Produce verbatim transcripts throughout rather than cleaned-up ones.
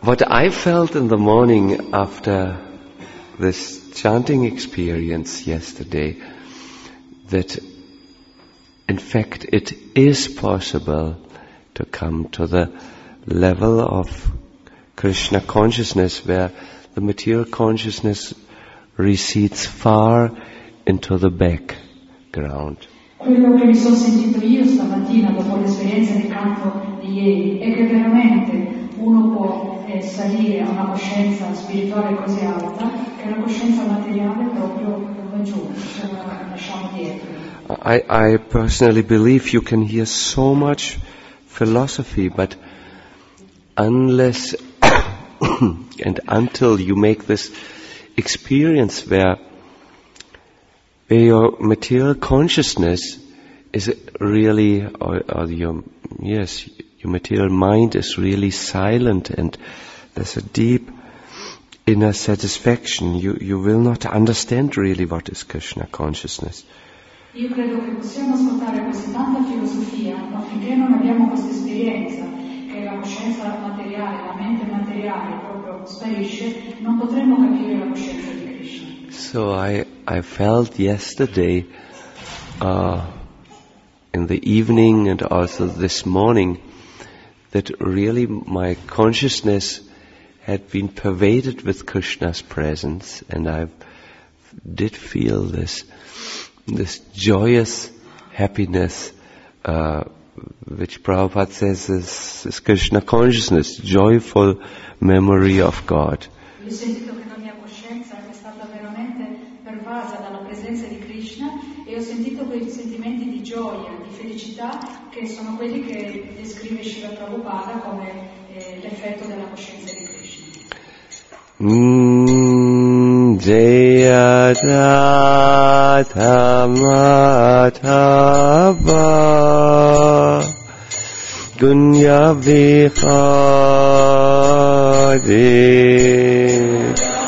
what I felt in the morning after this chanting experience yesterday, that in fact it is possible to come to the level of Krishna consciousness where the material consciousness recedes far into the background. Quello che mi sono sentito io stamattina dopo l'esperienza di canto di ieri è che veramente uno può eh, salire a una coscienza spirituale così alta che la coscienza materiale proprio va giù, ce la lasciamo dietro. I, I personally believe you can hear so much philosophy, but unless and until you make this experience where, where your material consciousness is really, or, or your, yes, your material mind is really silent and there's a deep inner satisfaction, you, you will not understand really what is Krishna consciousness. Io credo che possiamo ascoltare così tanta filosofia, ma finché non abbiamo questa esperienza, che la coscienza materiale, la mente materiale proprio sparisce, non potremo capire la coscienza di Krishna. So I, I felt yesterday, uh, in the evening and also this morning, that really my consciousness had been pervaded with Krishna's presence, and I did feel this this joyous happiness, uh, which Prabhupada says is, is Krishna consciousness, joyful memory of God. Io ho sentito che la mia coscienza è stata veramente pervasa dalla presenza di Krishna e ho sentito quei sentimenti di gioia, di felicità che sono quelli che descrive Srila Prabhupada come eh, l'effetto della coscienza di Krishna. Mm, Jaya Radha Madhava Gunya Vikhadi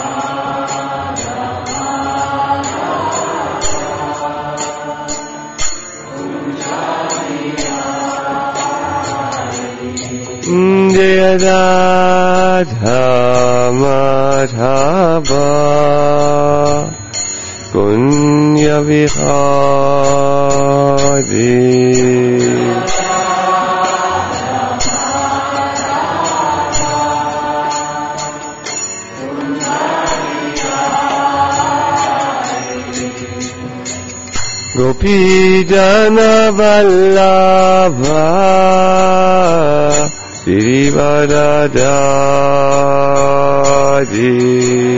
Jaya Radha Madhava Gunya Vikhadi Gopijana Vallabha Sirivadadadi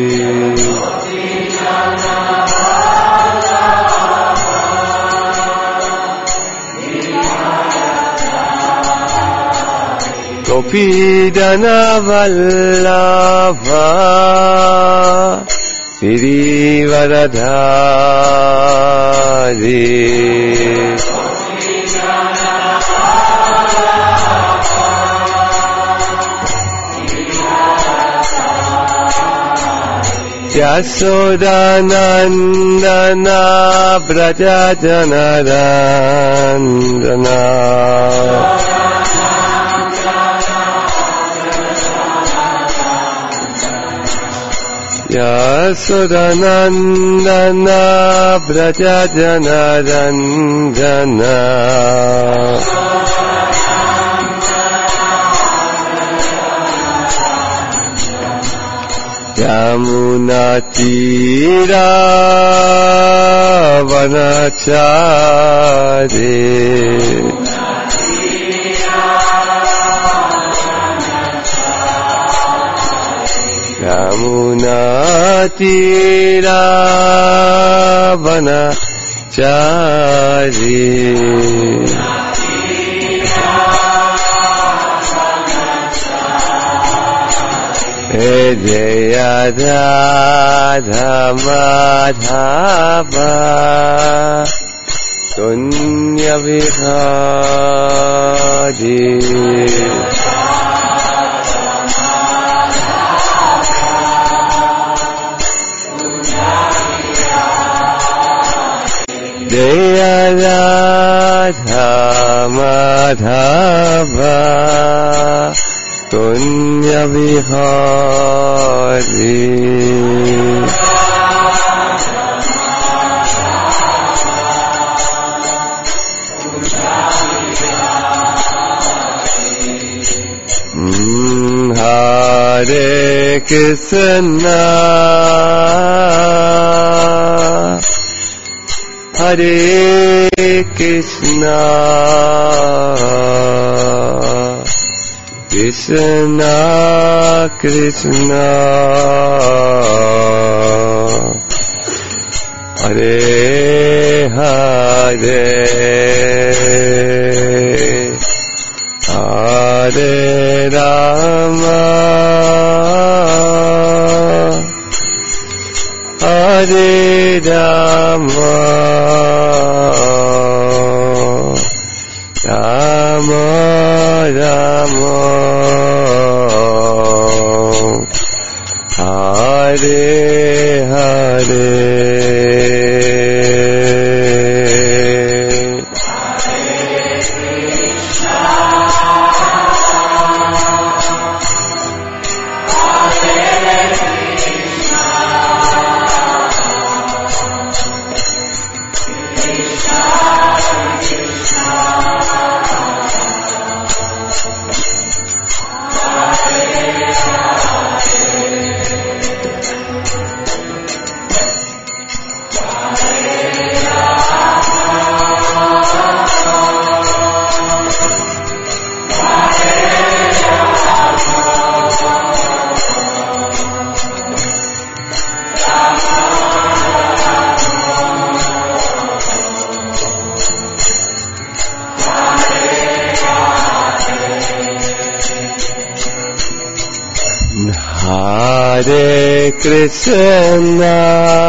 Gopijana Vallabha Sirivadadadi Yasodanandana Brajajanarandana Yasodanandana Brajajanarandana Yamunatira Vanachari Yamunatira Vanachari Jaya Radha Madhava Gunya Vikhadi Jaya Radha Madhava Punya Vihari Hare Krishna Hare Krishna Krishna Krishna Hare Hare Hare Rama Hare Rama Rama Rama Hare Hare Hare Krishna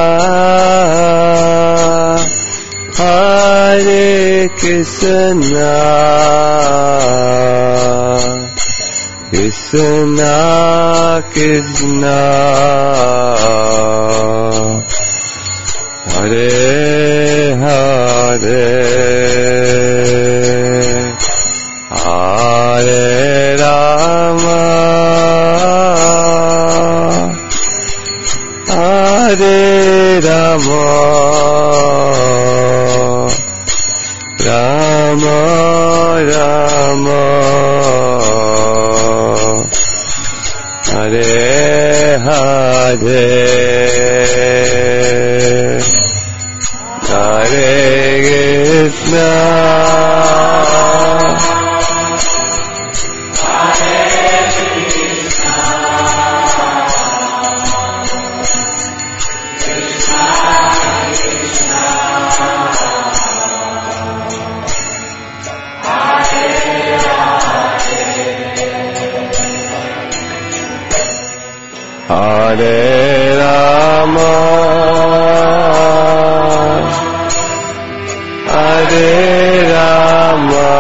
Hare Krishna Krishna Krishna Hare Hare Hare Rama Hare Rama Rama Rama Hare Hare Hare Krishna Hare Rama Hare Rama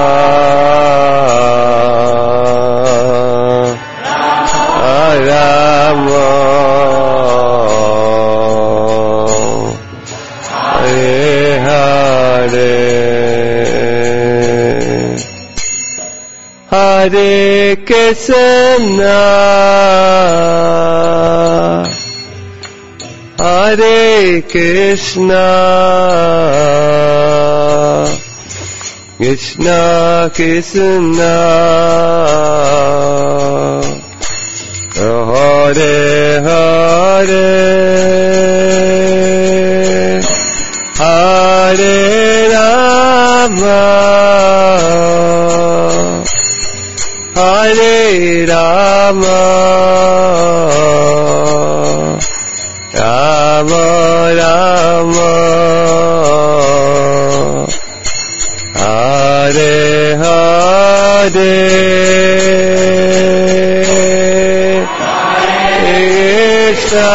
Rama Hare Hare Hare Krishna Hare Krishna Krishna Krishna Hare Hare Hare Rama Hare Rama Rama Rama Hare Hare Krishna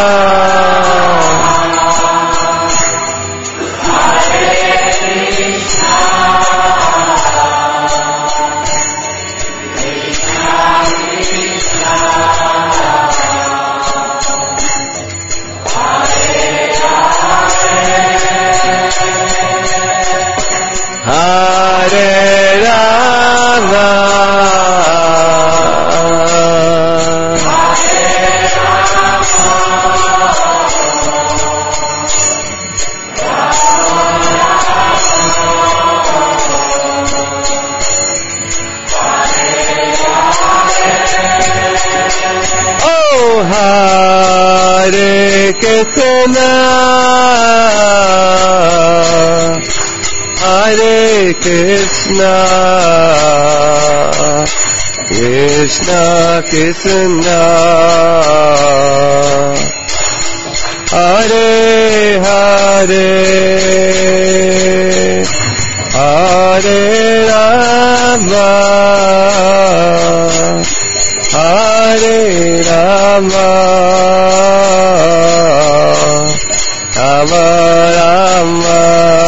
Hare Rama Hare Krishna Hare Krishna Krishna Krishna Hare Hare Hare Rama Hare Rama Rama Rama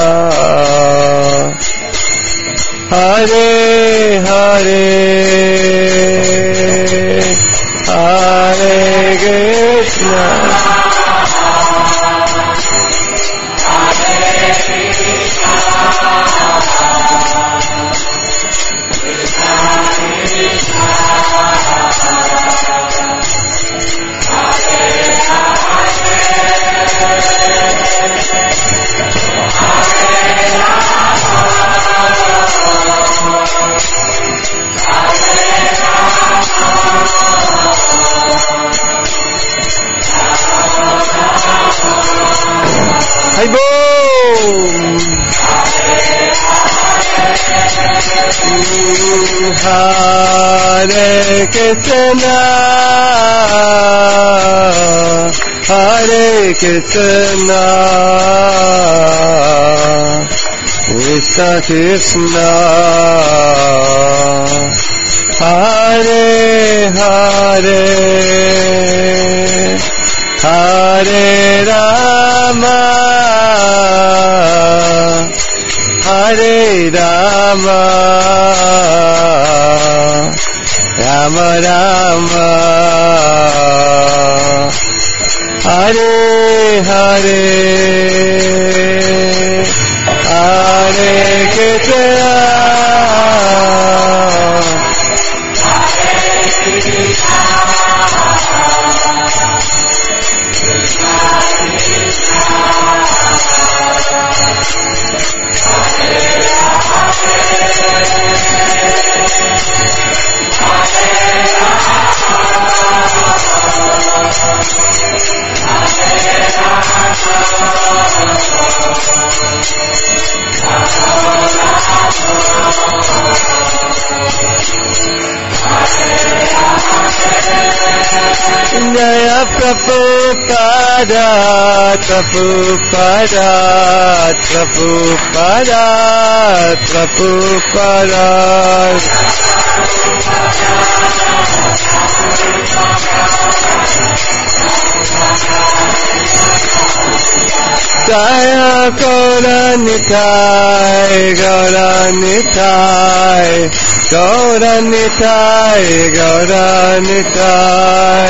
Hare Hare Hare Krishna Hai Boom! Hare Krishna Hare Krishna Krishna Krishna Hare Hare Hare Rama Hare Rama Rama Rama Hare Hare Hare Krishna Jaya Prabhupada, Prabhupada, Prabhupada, Prabhupada. Jaya Gauranitai, Gauranitai, Gauranitai, Gauranitai.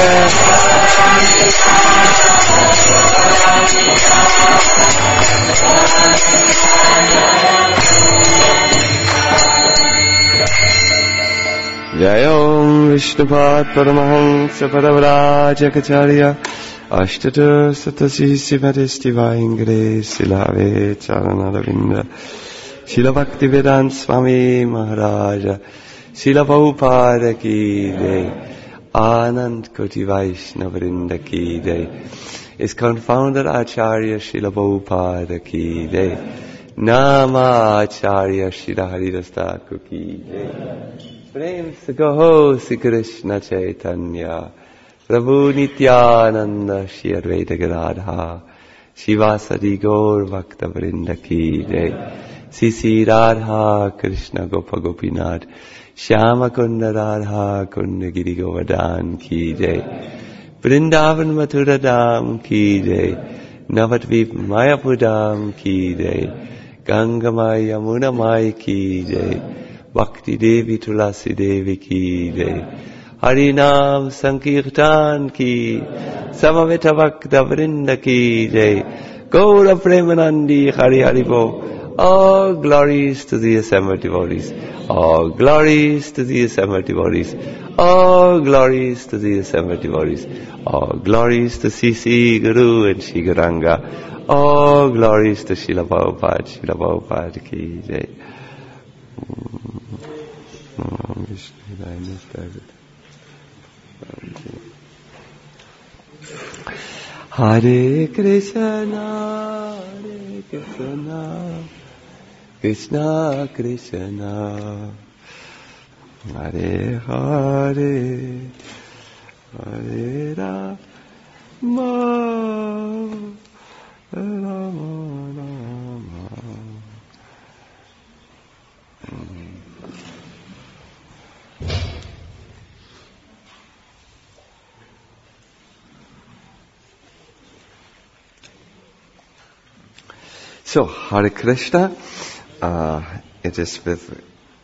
Jayom Vishnupad Paramahansa Padavrajakacharya Ashtata Satasi Sivadesti Vaingre Silave Charanaravinda Srila Bhaktivedanta Swami Maharaja Srila Prabhupada Ki Jai Anand Koti Vaishnavrinda Ki Jai His confounded Acharya Srila Prabhupada Ki Jai Nama Acharya Srila Haridas Thakur Ki Jai Prem se Kaho Sri Krishna Chaitanya Prabhu Nityananda Shri Advaita Gadadhar Shivasadi Gaur Bhakta Vrinda Ki Jai Sri Sri Radha Krishna Gopa Gopinath Shyama Kunda Radha Kunda Giri Govardhan Ki Jai Vrindavan Mathura Dham Ki Jai Navadvip Mayapur Dham Ki Jai Ganga Mai Yamuna Mai Ki Jai Bhakti Devi Tulasi Devi Ki Jai Harinam Sankirtan Ki Samaveta Bhakta Vrinda Ki Jai Gaura Premanandi Hari Haribo. All glories to the assembled devotees. All glories to the assembled devotees. All glories to the assembled devotees. All glories to C C Guru and Shri Gauranga. All glories to Srila Prabhupada. Srila Prabhupada Ki Jai. Hare Krishna, Hare Krishna, Krishna Krishna, Hare Hare, Hare Rama, Rama Rama. So, Hare Krishna, uh, it is with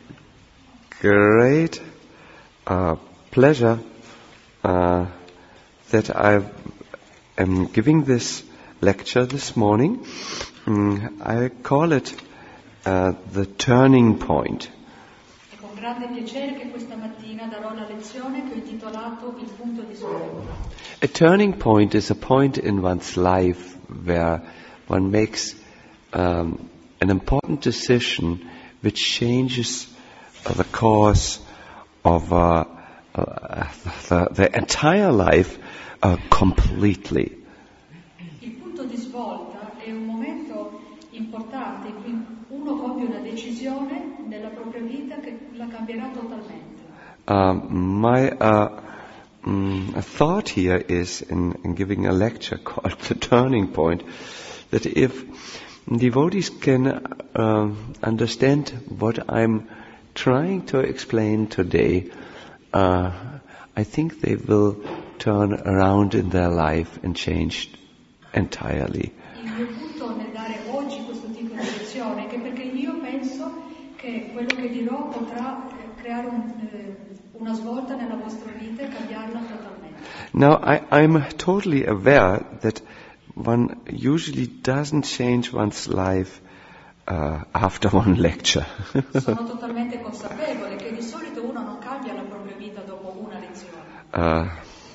great uh, pleasure uh, that I am giving this lecture this morning. Mm, I call it uh, the turning point. È con grande piacere che questa mattina darò la lezione che ho intitolato Il punto di svolta. A turning point is a point in one's life where one makes Um, an important decision which changes uh, the course of uh, uh, the, the entire life uh, completely. Il punto di svolta è un momento importante in cui uno compie una decisione nella propria vita che la cambierà totalmente. Um, my uh, um, thought here is in, in giving a lecture called The Turning Point, that if devotees can uh, understand what I'm trying to explain today, uh, I think they will turn around in their life and change entirely. Il mio punto nel dare oggi questo tipo di lezione è che perché io penso che quello che dirò potrà creare un, eh, una svolta nella vostra vita e cambiarla totalmente. Now, I, I'm totally aware that one usually doesn't change one's life uh, after one lecture. Sono totalmente consapevole che di solito uno non cambia la propria vita dopo una lezione. Uh,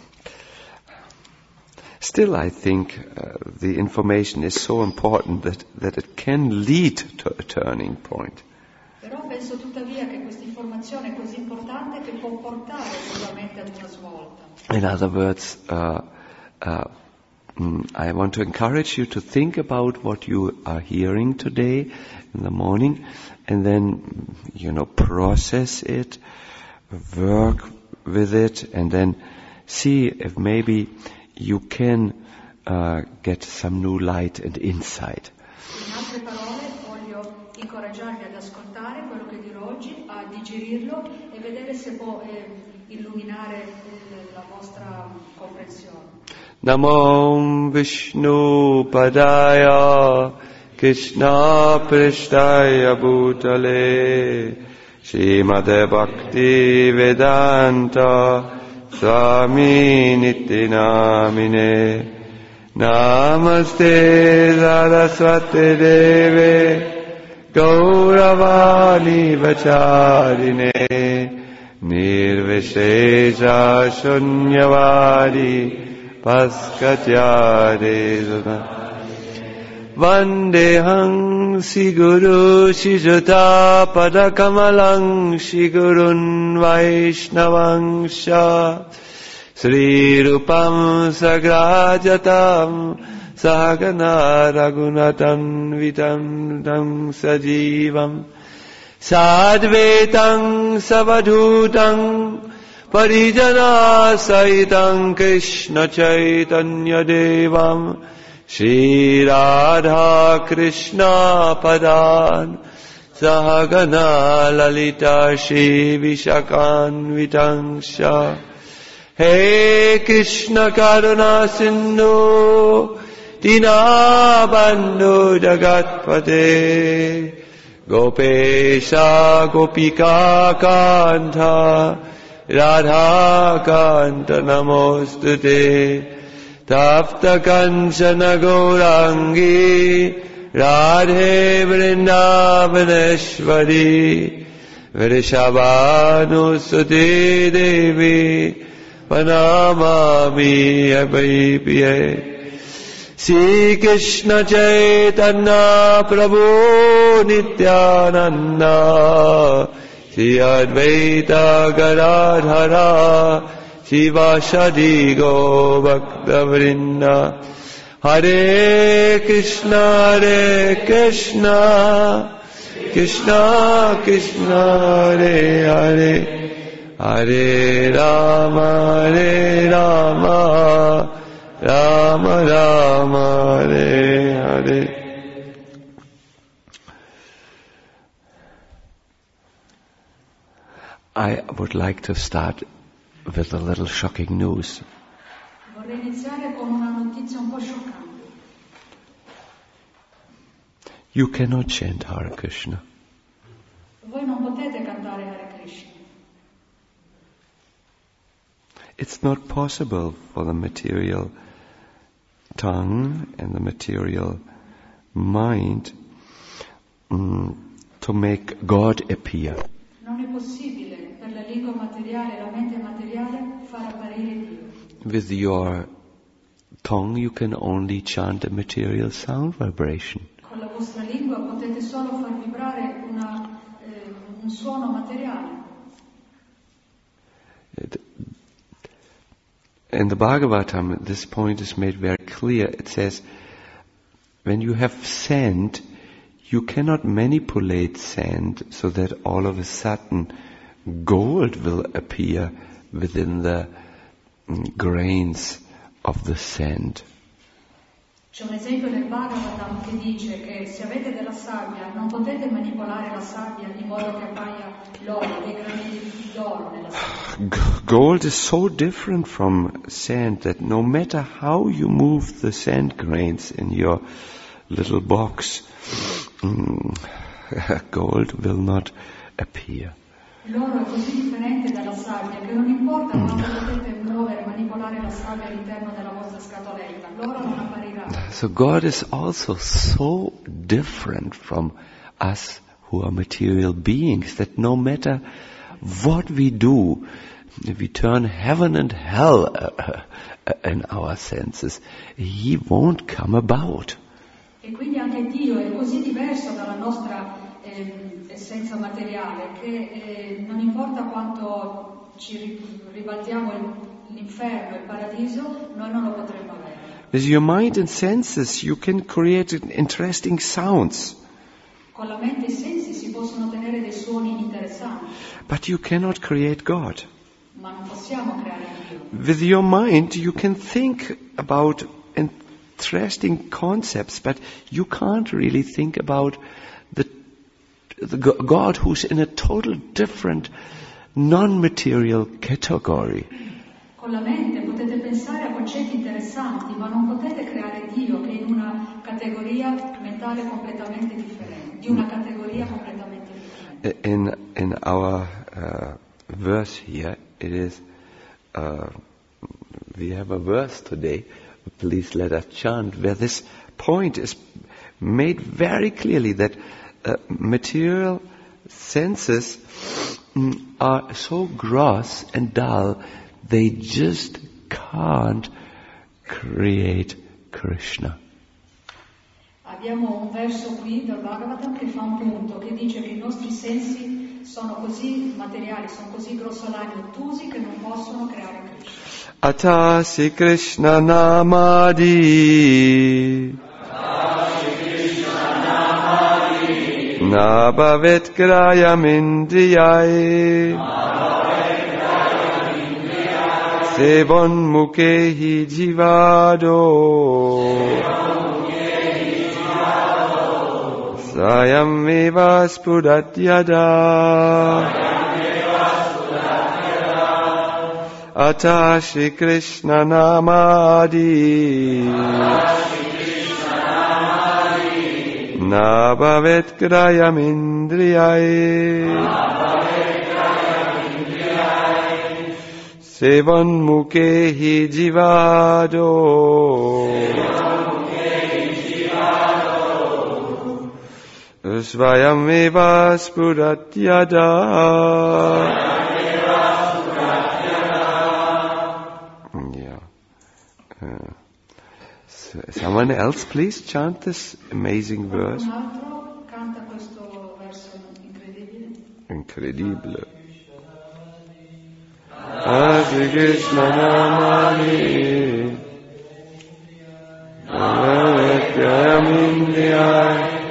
still, I think uh, the information is so important that, that it can lead to a turning point. Però penso tuttavia che questa informazione è così importante che può portare sicuramente ad una svolta. In other words, uh, uh, I want to encourage you to think about what you are hearing today in the morning and then, you know, process it, work with it, and then see if maybe you can uh, get some new light and insight. In altre parole, voglio incoraggiarvi ad ascoltare quello che dirò oggi, a digerirlo e vedere se può eh, illuminare eh, la vostra comprensione. Namo Vishnu Padaya Krishna Prishtaya Bhutale Srimate Bhakti Vedanta Swami Niti Namine Namaste Saraswati Deve Gauravani Vacharine Nirvishesha Shunyavadi Paskatyare Vandehang Siguru Shijata Padakamalang Shigurun Vaishnavangsha Sri Rupam Sagrajatam Sagana Raghunatan Vitam Dam Sajivam Sadvetam Savadhutam Parijana Saitam Krishna Chaitanya Devam Shri Radha Krishna Padan Sahagana Lalita Shri Vishakan Vitangsha He Krishna Karuna Sindhu Dinabandhu Jagatpate Gopesha Gopika Kanta Radha Kanta Namostute Tapta Kanchana Gaurangi Radhe Vrindavaneshwari Vrishabhanusute Devi Panamami Abhipye Sri Krishna Chaitanya Prabhu Nityananda Sri Advaita Gadadhara Shivashadi Go Bhakta Vrinda Hare Krishna, Hare Krishna, Krishna Krishna, Hare Hare, Hare Rama, Hare Rama, Rama Rama, Hare Hare. I would like to start with a little shocking news. Vorrei iniziare con una notizia un po' scioccante. You cannot chant Hare Krishna. Voi non potete cantare Hare Krishna. It's not possible for the material tongue and the material mind mm, to make God appear. Non è possibile per la lingua materiale e la mente materiale far apparire Dio. With your tongue you can only chant a material sound vibration. Con la vostra lingua potete solo far vibrare una, eh, un suono materiale. In the Bhagavatam, this point is made very clear. It says, when you have sand, you cannot manipulate sand so that all of a sudden gold will appear within the grains of the sand. C'è un esempio nel Bhagavatam che dice che se avete della sabbia non potete manipolare la sabbia in modo che appaia l'oro, dei granelli d'oro nella sabbia. Gold is so different from sand that no matter how you move the sand grains in your little box, mm, gold will not appear. L'oro è così differente dalla sabbia che non importa quanto potete muovere, manipolare la sabbia all'interno della vostra scatoletta, l'oro non apparirà. So God is also so different from us who are material beings that no matter what we do, if we turn heaven and hell uh, uh, in our senses, He won't come about. E quindi anche Dio è così diverso dalla nostra eh, essenza materiale che eh, non importa quanto ci ribaltiamo l'inferno e il paradiso, noi non lo potremo avere. With your mind and senses you can create interesting sounds. Con la mente e i sensi si possono ottenere dei suoni interessanti. But you cannot create God. Ma non possiamo creare Dio. With your mind you can think about interesting concepts, but you can't really think about the, the God who's in a total different non-material category. Con la mente potete pensare a concetti interessanti, ma non potete creare Dio che è in una categoria mentale completamente differente, di una categoria completamente differente. In in our uh, verse here, it is uh, we have a verse today. Please let us chant, where this point is made very clearly that uh, material senses mm, are so gross and dull, they just can't create Krishna. Abbiamo un verso qui dal Bhagavatam che fa un punto, che dice che i nostri sensi sono così materiali, sono così grossolani e ottusi che non possono creare Krishna. Atasi Krishna namadi na bhavet grayam indriyai sevon mukhehi jivado sayam eva spudatyada Ata Shri Krishna namadi na bhavet grayam indriyai sevan mukhehi jivado svayam eva spudatyada. Someone else, please chant this amazing verse. Un altro canta questo verso incredibile. Incredibile. Hare Krishna namani Indriyai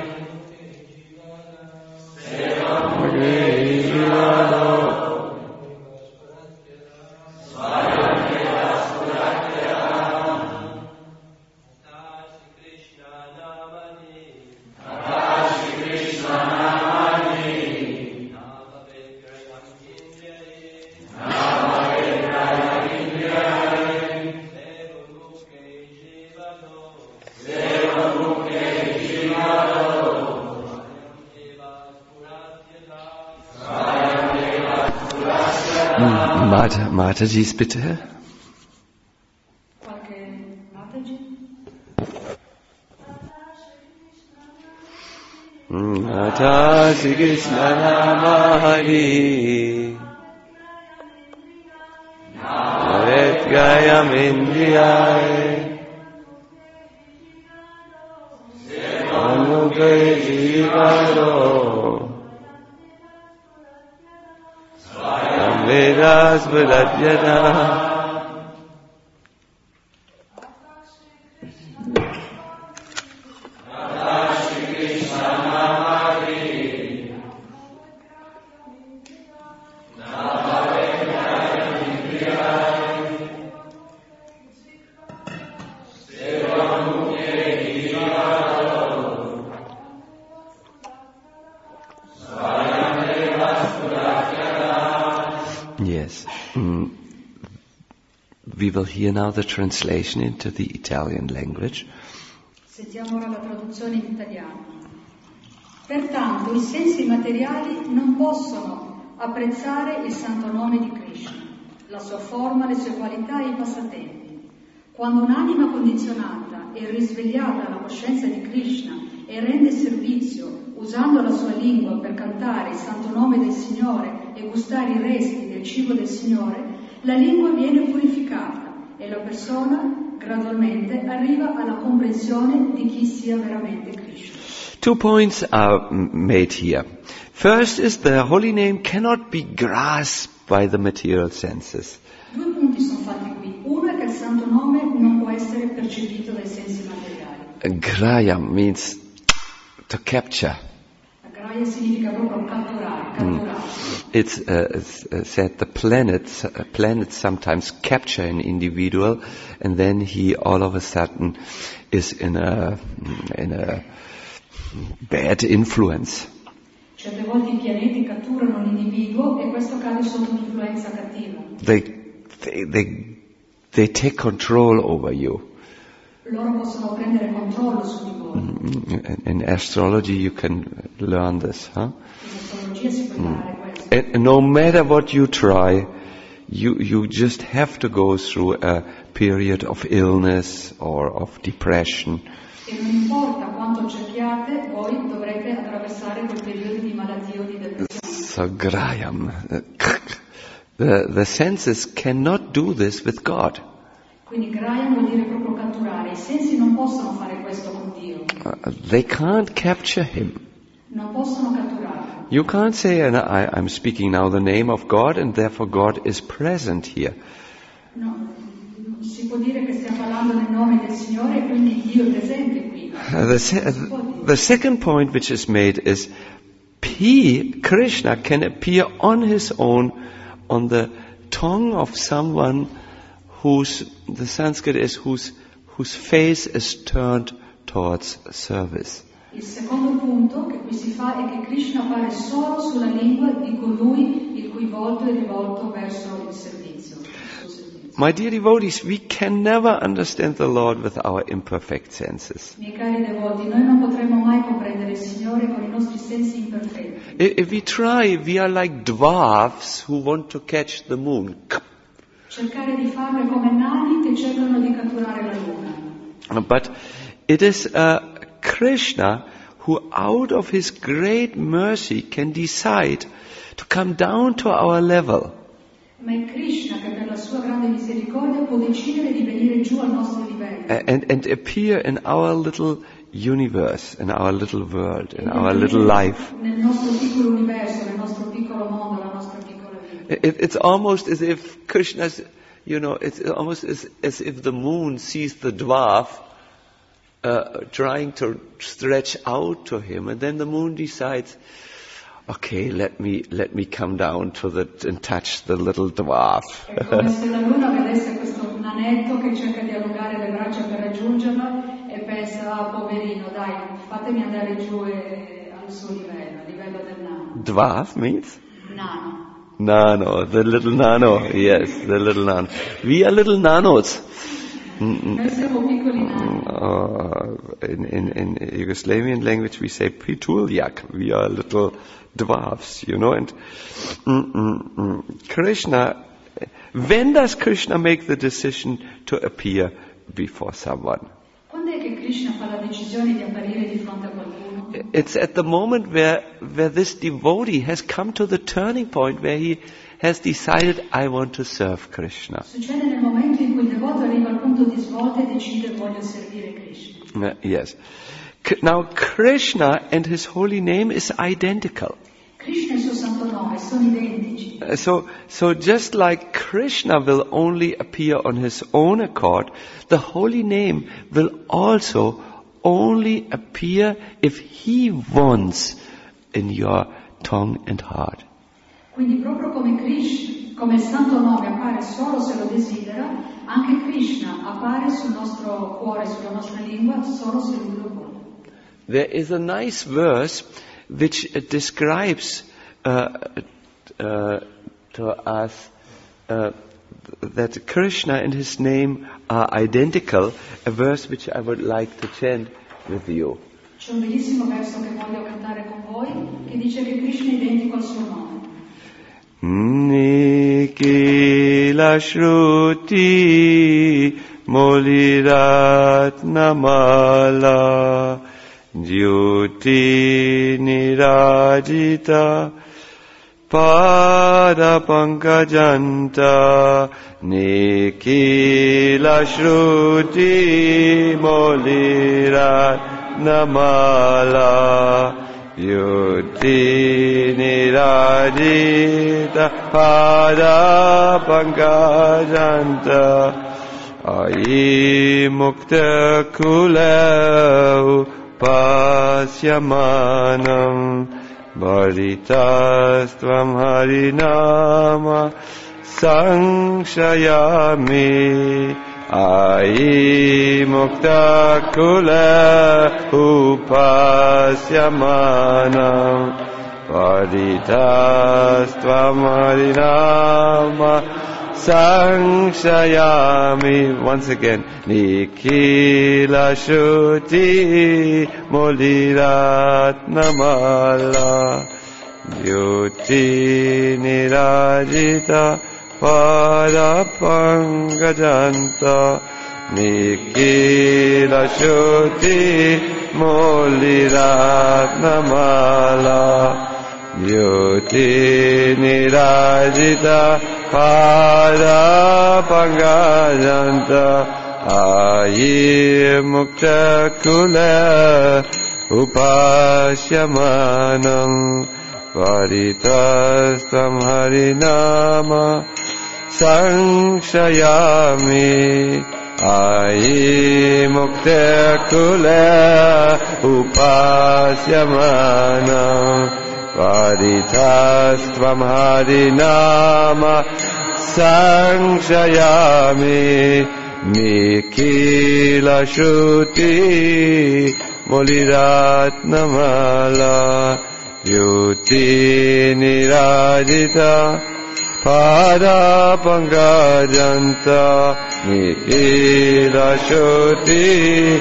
Mataji's bitte. Qualche Mataji? Mataji Krishna Namahari Navet Gayam Indriyai Anugai Jivado Vedas Viladyana. Yes. Mm. We will hear now the translation into the Italian language. Sentiamo ora la traduzione in italiano. Pertanto i sensi materiali non possono apprezzare il santo nome di Krishna, la sua forma, le sue qualità e i passatempi. Quando un'anima condizionata è risvegliata alla coscienza di Krishna e rende servizio usando la sua lingua per cantare il santo nome del Signore e gustare i resti del cibo del Signore, la lingua viene purificata e la persona gradualmente arriva alla comprensione di chi sia veramente Krishna. Two points are made here. First is the holy name cannot be grasped by the material senses. Due punti sono fatti qui. Uno è che il santo nome non può essere percepito dai sensi materiali. Graya means to capture. Graya significa proprio catturare, catturare. Mm. It's, uh, it's uh, said the planets, uh, planets sometimes capture an individual, and then he all of a sudden is in a in a bad influence. Certe volte i pianeti catturano l'individuo e questo cade sotto un'influenza cattiva. They they they they take control over you. Loro possono prendere controllo su di voi. In astrology you can learn this, huh? In astrologia si può imparare questo. And, and no matter what you try, you you just have to go through a period of illness or of depression. E non importa quanto cerchiate, voi dovrete attraversare quel periodo di malattia o di depressione. So Grayam, the the senses cannot do this with God. Quindi Graya vuol dire proprio catturare. I sensi non possono fare questo con Dio. Uh, they can't capture him. Non possono catturarlo. You can't say, and I, I'm speaking now the name of God, and therefore God is present here. No, si può dire che stiamo parlando nel nome del Signore e quindi Dio è presente qui. Uh, the, se- the second point which is made is He, Krishna, can appear on his own on the tongue of someone whose, the Sanskrit is whose, whose face is turned towards service. Il secondo punto che qui si fa è che Krishna appare solo sulla lingua di colui il cui volto è rivolto verso il servizio. My dear devotees, we can never understand the Lord with our imperfect senses. Miei cari devoti, noi non potremo mai comprendere il Signore con i nostri sensi imperfetti. If we try, we are like dwarfs who want to catch the moon. Cercare di farlo è come nani che cercano di catturare la luna. But it is uh, Krishna who out of his great mercy can decide to come down to our level. Ma è Krishna che per la sua grande misericordia può decidere di venire giù al nostro livello. And, and appear in our little universe, in our little world, in our little life. Nel nostro piccolo universo, nel nostro piccolo mondo, la nostra piccola vita. It, it's almost as if Krishna's, you know, it's almost as, as if the moon sees the dwarf uh, trying to stretch out to him, and then the moon decides, okay, let me let me come down to the and touch the little dwarf. È come se la luna vedesse questo nanetto che cerca di allungare le braccia per raggiungerlo e pensa, ah, poverino, dai, fatemi andare giù e, al suo livello, a livello del nano. Dwarf means? Nano. Nano, the little nano, yes, the little nano. We are little nanos. Noi siamo piccoli nani. Uh, in, in, in Yugoslavian language we say pituljak, we are little dwarfs, you know, and mm, mm, mm. Krishna, when does Krishna make the decision to appear before someone? Quando è che Krishna fa la decisione di apparire di fronte a qualcuno? It's at the moment where, where this devotee has come to the turning point where he has decided, I want to serve Krishna. Succede nel momento in cui il devoto arriva al punto di svolta e decide voglio servire Krishna. Uh, yes. K- now Krishna and his holy name is identical. Krishna e il suo santo nome sono identici. Uh, so, so just like Krishna will only appear on his own accord, the holy name will also only appear if he wants in your tongue and heart. Quindi proprio come Krishna, come il santo nome appare solo se lo desidera, anche Krishna appare sul nostro cuore, sulla nostra lingua, solo se lui lo vuole. There is a nice verse which uh, describes uh, uh, to us uh, that Krishna and his name are identical, a verse which I would like to chant with you. C'è un bellissimo verso che voglio cantare con voi, che dice che Krishna è identico al suo nome. Nikila Shruti Moliratnamala Jyoti Nirajita Pada Pankajanta Nikila Shruti Moliratnamala Yuti Nirajita Pada Pankajanta Ayi Mukta Kula Upasyamanam Bharitastvam Harinama Sangshayami Ayi Mukta Kula Upasyamanam Paritasstvam Harinama Sangshayami. Once again, Nikila Shruti Moliratnamala Yuti Nirajita Padapangajanta Nikila Shruti Moliratnamala Yuti Nirajita Padapangajanta Ayi Mukta Kula Upasyamanam Paritastam Harinama Sangshayami Ayi Mukta Kula Upasyamanam Paritastam Harinama Sangshayami Nikila Shruti Moliratnamala Yuti Nirajita Pada Pankajanta Nikila Shruti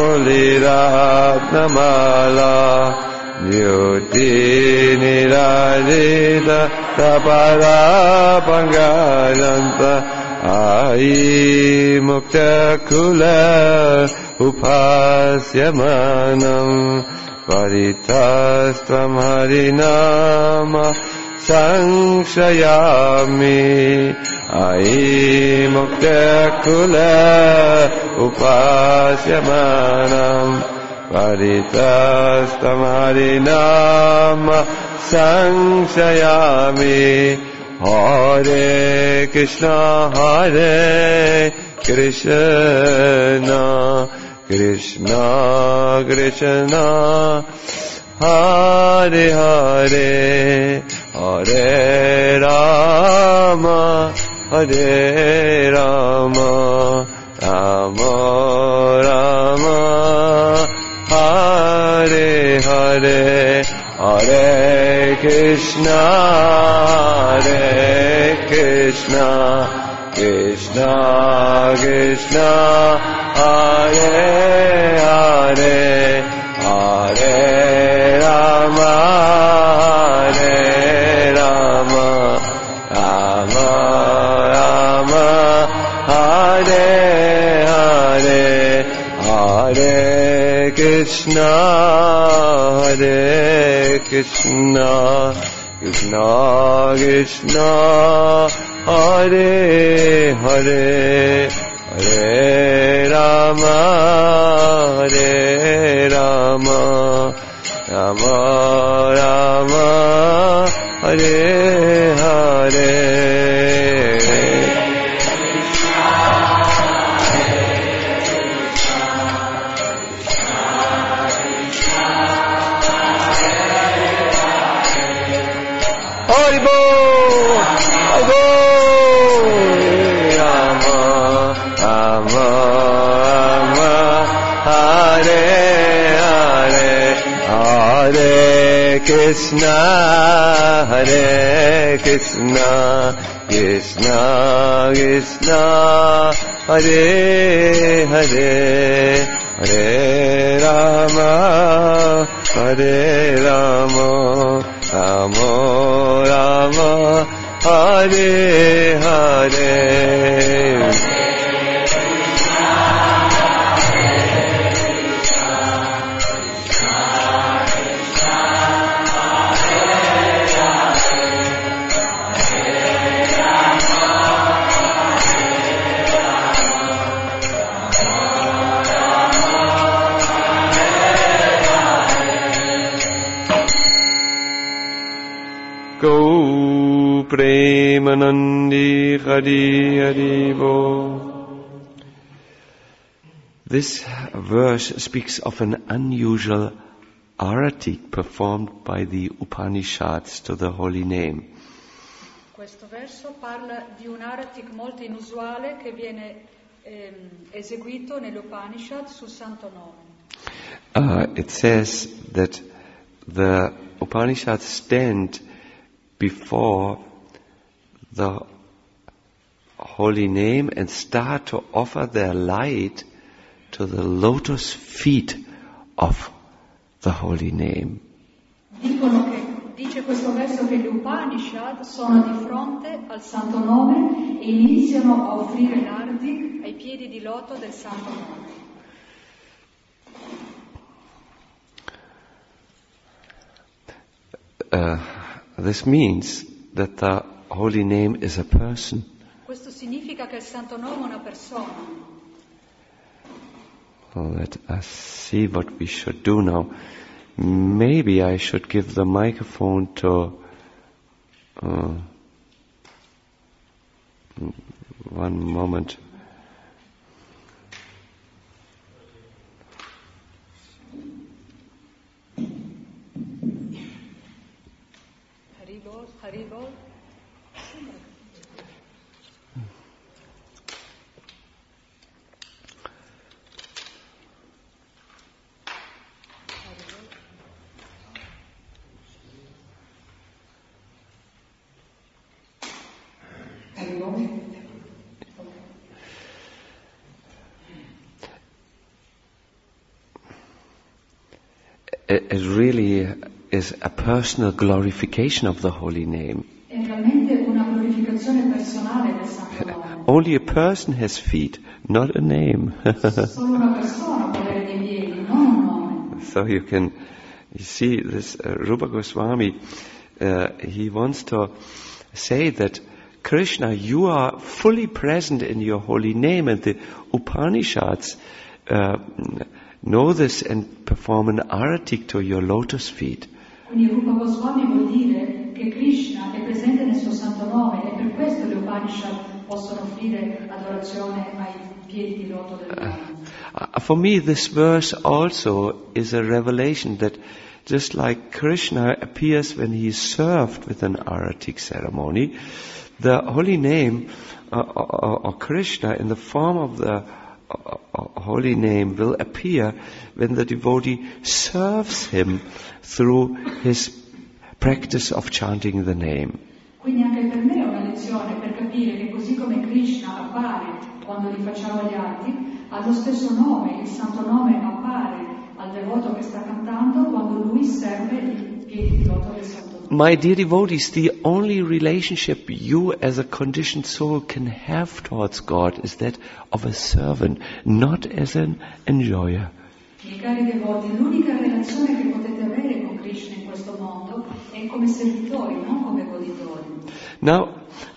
Moliratnamala Yuti Nirajita Pada Pankajanta Ayi Mukta Kula Upasyamanam Paritastam Harinama Sangshayami Ayi Mukta Kula Upasyamanam Paritastam Harinama Sangshayami. Hare Krishna, Hare Krishna, Krishna Krishna Hare Hare Hare Rama Hare Rama Rama Rama Hare Hare Hare Krishna Hare Krishna Krishna Krishna Hare Hare Hare Rama Hare Rama Rama Rama Hare Hare Hare Krishna Hare Krishna Krishna Krishna Hare Hare Hare Rama Hare Rama Rama Rama Hare Hare Haribo Haribo Rama Rama Rama Hare Hare Hare Krishna Hare Krishna Krishna Krishna Hare Hare Hare Rama Hare Rama Rama Rama Hare Hare Go Premanandi Hari Haribo. This verse speaks of an unusual arati performed by the Upanishads to the holy name. Questo verso parla di un aratik molto inusuale che viene ehm, eseguito nelle Upanishad sul santo nome. Uh, it says that the Upanishads stand before the holy name and start to offer their light to the lotus feet of the holy name. Dicono che, dice questo verso che gli Upanishad sono di fronte al santo nome e iniziano a offrire l'ardi ai piedi di loto del santo nome. Uh, this means that the holy name is a person. Questo significa che il santo nome è una persona. Let us see what we should do now. Maybe I should give the microphone to uh, one moment. Haribol, Haribol. It really is a personal glorification of the holy name. È realmente una glorificazione personale del santo nome. Only a person has feet, not a name. Solo una persona può avere dei piedi, non un nome. So you can you see this uh, Rupa Goswami, uh, he wants to say that Krishna, you are fully present in your holy name, and the Upanishads uh, know this and perform an arati to your lotus feet. Quindi Rupa Goswami vuol dire che Krishna è presente nel suo santo nome e per questo gli Upanishad possono offrire adorazione ai piedi di loto del Brahma. Uh, for me, this verse also is a revelation that just like Krishna appears when he is served with an aratic ceremony, the holy name uh, or, or Krishna in the form of the uh, uh, holy name will appear when the devotee serves him through his practice of chanting the name. Quindi anche per me è una lezione per capire che così come Krishna appare quando gli facciamo gli atti, allo stesso nome, il santo nome appare al devoto che sta cantando quando lui serve i piedi di loto del santo nome. My dear devotees, the only relationship you as a conditioned soul can have towards God is that of a servant, not as an enjoyer. Miei cari devoti, l'unica relazione che potete avere con Krishna in questo mondo è come servitori, non come goditori. Now,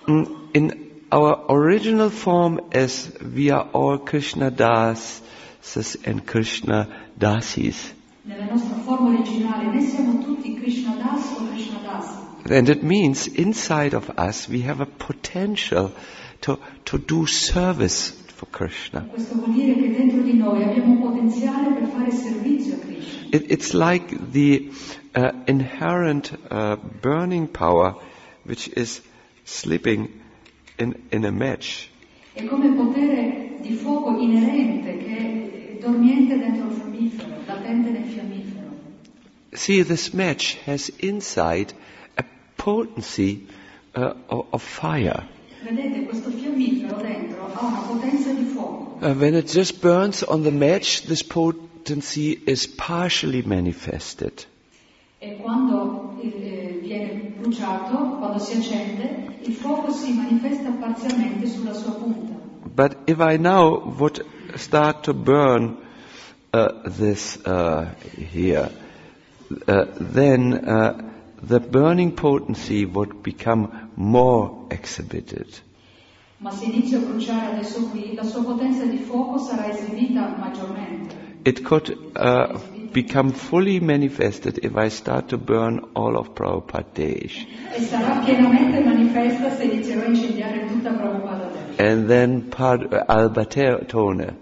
in our original form as we are all Krishna Das and Krishna Dasis. Nella nostra forma originale noi siamo tutti Krishna Das o Krishna Dasi. And it means inside of us we have a potential to, to do service for Krishna. Questo vuol dire che dentro di noi abbiamo un potenziale per fare servizio a Krishna. It, it's like the uh, inherent uh, burning power which is sleeping in, in a match. È come il potere di fuoco inerente che è dormiente dentro il fiammifero, latente nel fiammifero. See, this match has inside a potency uh, of, of fire. Vedete, questo fiammifero dentro ha una potenza di fuoco. Uh, when it just burns on the match, this potency is partially manifested. E quando eh, viene bruciato, quando si accende, il fuoco si manifesta parzialmente sulla sua punta. But if I now would start to burn uh, this uh, here, uh, then uh, the burning potency would become more exhibited. Ma se inizio a bruciare adesso qui, la sua potenza di fuoco sarà esibita maggiormente. It could uh, become fully manifested if I start to burn all of Prabhupada Desh. E sarà pienamente manifesta se inizierò a incendiare tutta Prabhupada Desh. And then part, uh, Albertone.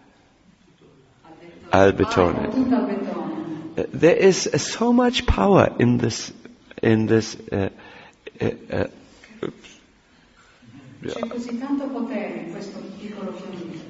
Albertone. Ah, tutta Albertone. Uh, there is uh, so much power in this, in this, uh, uh, uh, C'è così tanto potere in questo piccolo fiammifero.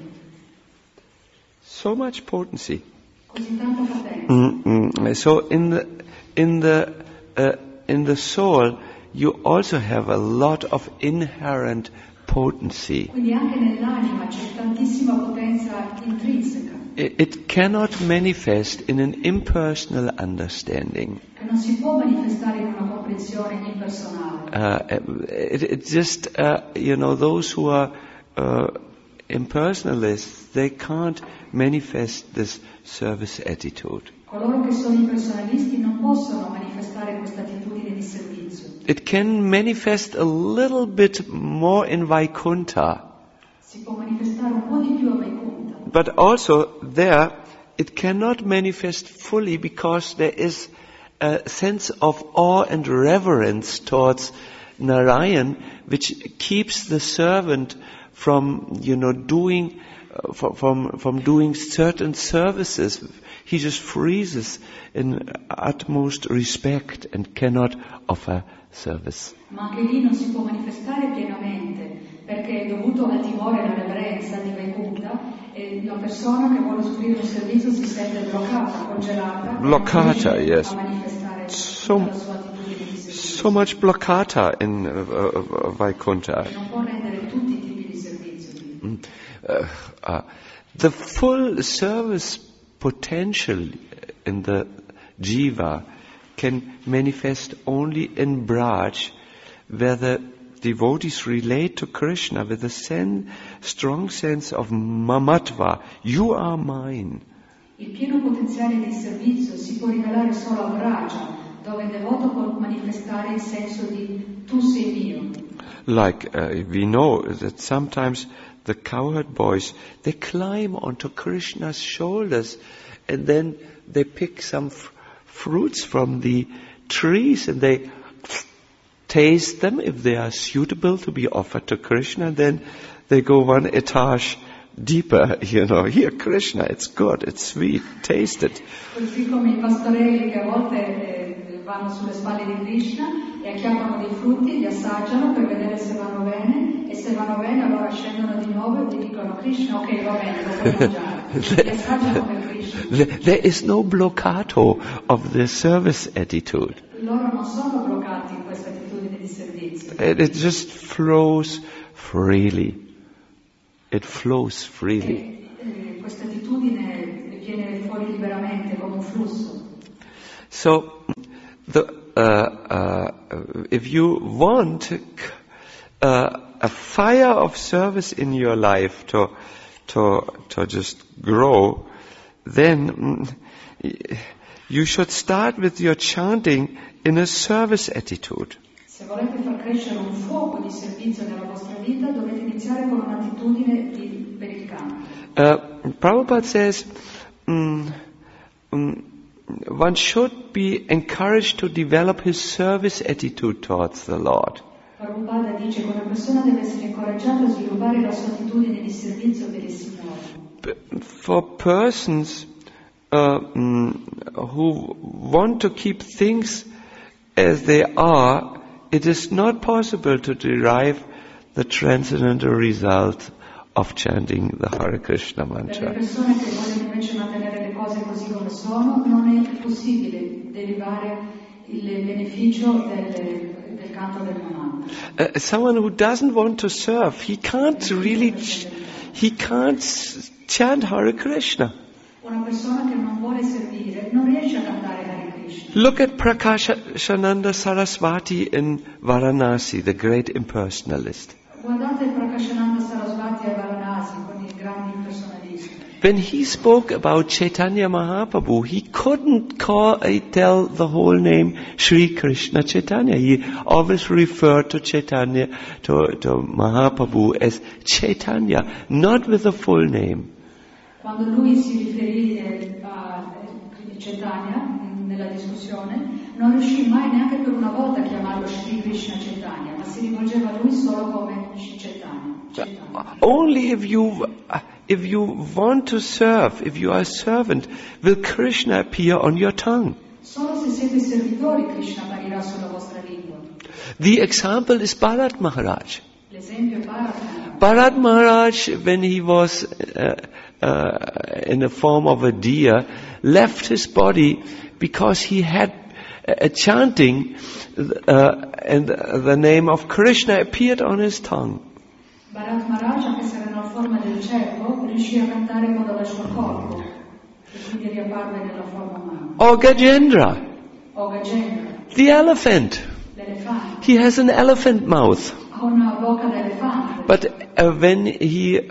so much potency. Così tanta potenza. Mm-mm. So in the, in the, uh, in the soul, you also have a lot of inherent potency. Quindi anche nell'anima c'è tantissima potenza intrinseca. It, it cannot manifest in an impersonal understanding. Che non si può manifestare in una comprensione impersonale. Uh, it, it just, uh, you know, those who are uh, impersonalists, they can't manifest this service attitude. Coloro che sono impersonalisti non possono manifestare questa attitudine di servizio. It can manifest a little bit more in Vaikuntha, Si può manifestare un po' di più a Vaikuntha. but also there it cannot manifest fully because there is a sense of awe and reverence towards Narayan, which keeps the servant from, you know, doing, uh, from, from doing certain services. He just freezes in utmost respect and cannot offer service. Ma anche lì non si può manifestare pienamente, perché dovuto al timore e alla reverenza di Vaikuntha, eh, la persona che vuole offrire un servizio si sente bloccata, congelata, Bloccata, non riesce yes. a manifestare So, tutta la sua attitudine di servizio. so much bloccata in uh, uh, Vaikuntha. Non può rendere tutti i tipi di servizio. Uh, uh, the full service potential in the jiva can manifest only in Braj, where the devotees relate to Krishna with a sen- strong sense of mamatva. You are mine. Il pieno potenziale di servizio si può rivelare solo a Vraja, dove il devoto può manifestare il senso di tu sei mio. Like uh, we know that sometimes the cowherd boys, they climb onto Krishna's shoulders and then they pick some f- fruits from the trees and they taste them if they are suitable to be offered to Krishna, and then they go one etage deeper, you know. Here, Krishna, it's good, it's sweet, taste it. Così come i pastorelli che a volte eh, vanno sulle spalle di Krishna e acchiappano dei frutti, li assaggiano per vedere se vanno bene, e se vanno bene allora scendono di nuovo e gli dicono Krishna, ok, va bene, lo puoi mangiare. Li assaggiano per Krishna. There is no blockato of the service attitude. Loro non sono bloccati in questa attitudine di servizio. It, it just flows freely. It flows freely. E, e, questa attitudine viene fuori liberamente come un flusso. So, the, uh, uh, if you want uh, a fire of service in your life to to to just grow, then you should start with your chanting in a service attitude. Se volete far crescere un fuoco di servizio nella vostra vita, dovete iniziare con un'attitudine di, per il canto. Uh, Prabhupada says um, um, one should be encouraged to develop his service attitude towards the Lord. Prabhupada dice che una persona deve essere incoraggiata a sviluppare la sua attitudine di servizio per il Signore. For persons uh, um, who want to keep things as they are, it is not possible to derive the transcendental result of chanting the Hare Krishna mantra. Per le persone che vogliono invece mantenere le cose così come sono, non è possibile derivare il beneficio del, del canto del Mahamanta. Uh, someone who doesn't want to serve, he can't really, ch- he can't chant Hare Krishna. Una persona che non vuole servire non riesce a cantare Hare Krishna. Look at Prakashananda Saraswati in Varanasi, the great impersonalist. Guardate Prakashananda Saraswati a Varanasi con i grandi impersonalisti. When he spoke about Chaitanya Mahaprabhu, he couldn't call, uh, tell the whole name Sri Krishna Chaitanya. He always referred to Chaitanya, to, to Mahaprabhu as Chaitanya, not with the full name. Quando lui si riferì eh, a Chaitanya nella discussione, non riuscì mai neanche per una volta a chiamarlo Sri Krishna Chaitanya, ma si rivolgeva a lui solo come Chaitanya. Chaitanya. Only if you, if you want to serve, if you are a servant, will Krishna appear on your tongue. Solo se siete servitori Krishna apparirà sulla vostra lingua. The example is Bharat Maharaj. L'esempio è Bharat. Bharat Maharaj, when he was uh, uh, in the form of a deer, left his body because he had a chanting uh, and the name of Krishna appeared on his tongue. Bharat Maharaj, che era nella forma del cervo, riuscì a cantare con il suo corpo e quindi riapparve nella forma umana. Or Gajendra, O Gajendra, the elephant. l'elefante. He has an elephant mouth. Ha una bocca d'elefante. But uh, when he,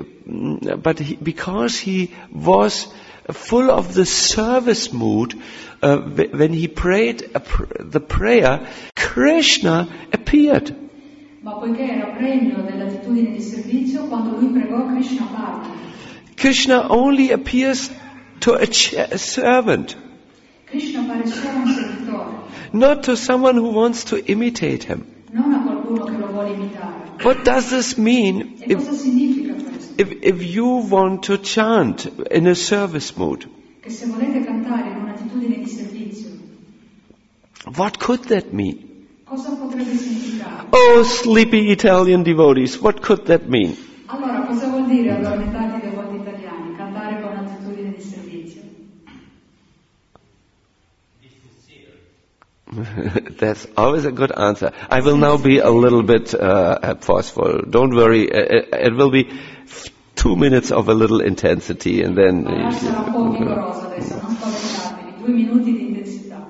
but he, because he was full of the service mood, uh, when he prayed a pr- the prayer, Krishna appeared. Ma poiché era pregno dell'attitudine di servizio, quando lui pregò, Krishna apparve. Krishna only appears to a, ch- a servant, Krishna appare solo a un servitore, not to someone who wants to imitate him. non a qualcuno che lo vuole imitare. What does this mean E cosa if, significa questo? if, if you want to chant in a service mood? Che se volete cantare in un'attitudine di servizio, What could that mean? cosa potrebbe significare? Oh, sleepy Italian devotees, what could that mean? Allora, cosa vuol dire addormentati devoti italiani? Cantare con un'attitudine di servizio. That's always a good answer. I will now be a little bit uh, forceful. Don't worry, uh, it will be two minutes of a little intensity and then... Ma sarà un po' vigorosa adesso, non spaventatevi, due minuti di intensità.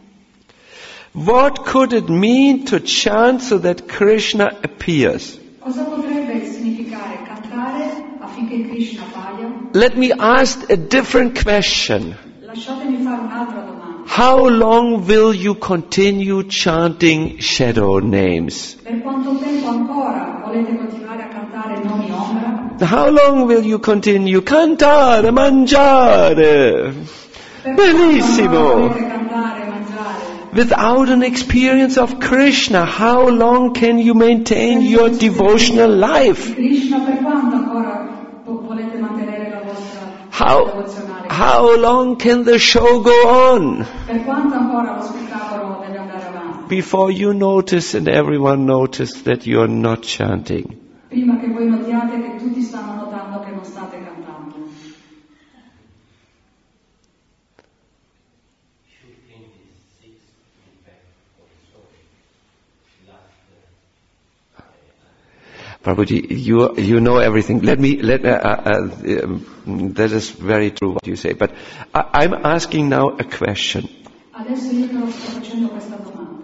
What could it mean to chant so that Krishna appears? Cosa potrebbe significare cantare affinché Krishna appaia? Let me ask a different question. Lasciatemi fare un'altra domanda. How long will you continue chanting shadow names? Per quanto tempo ancora volete continuare a cantare nomi ombra? How long will you continue cantare, mangiare? Per Benissimo. quanto ancora volete cantare e mangiare? without an experience of Krishna, how long can you maintain your devotional life? Krishna, per quanto ancora volete mantenere la vostra How, devozionale? how long can the show go on? Per quanto ancora lo spettacolo deve andare avanti? Before you notice and everyone notice that you're not chanting. Prima che voi notiate che tutti stanno notando che non state cantando. Prabhuji, you you know everything. Let me let uh, uh, um, that is very true what you say. But I, I'm asking now a question. Adesso io però sto facendo questa domanda.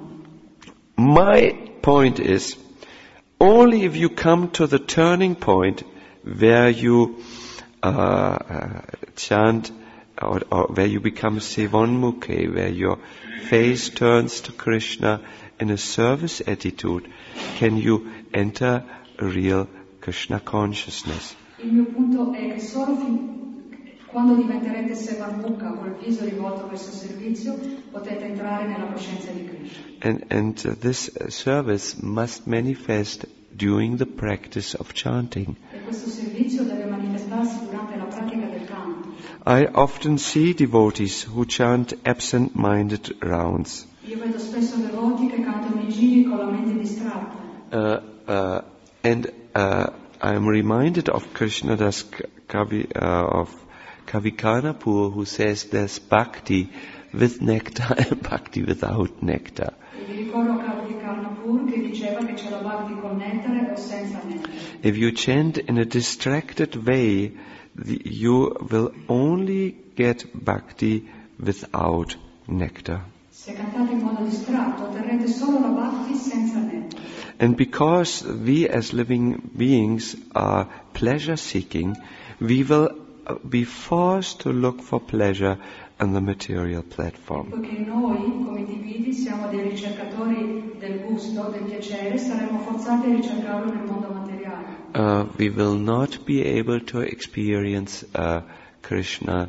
My point is, only if you come to the turning point where you uh, uh, chant or, or where you become Sevonmukhe, where your face turns to Krishna in a service attitude, can you enter a real Krishna consciousness. Il mio punto è che solo fin... quando diventerete Sevamukha, col viso rivolto verso il servizio, potete entrare nella coscienza di Krishna. And, and uh, this service must manifest during the practice of chanting. E questo servizio deve manifestarsi durante la pratica del canto. I often see devotees who chant absent-minded rounds. Io vedo spesso devoti che cantano i giri con la mente distratta. Uh, uh, and uh, I'm reminded of Krishnadas Kavi, uh, of Kavikarnapur, who says there's bhakti with nectar and bhakti without nectar. E vi ricordo Kavikarnapur che diceva che c'è la bhakti con nettare o senza nettare. If you chant in a distracted way, the, you will only get bhakti without nectar. Se cantate in modo distratto, otterrete solo la bhakti senza nettare. And because we as living beings are pleasure-seeking, we will be forced to look for pleasure on the material platform. Poiché noi, come individui, siamo dei ricercatori del gusto, del piacere, saremo forzati a ricercarlo nel mondo materiale. Uh, we will not be able to experience uh, Krishna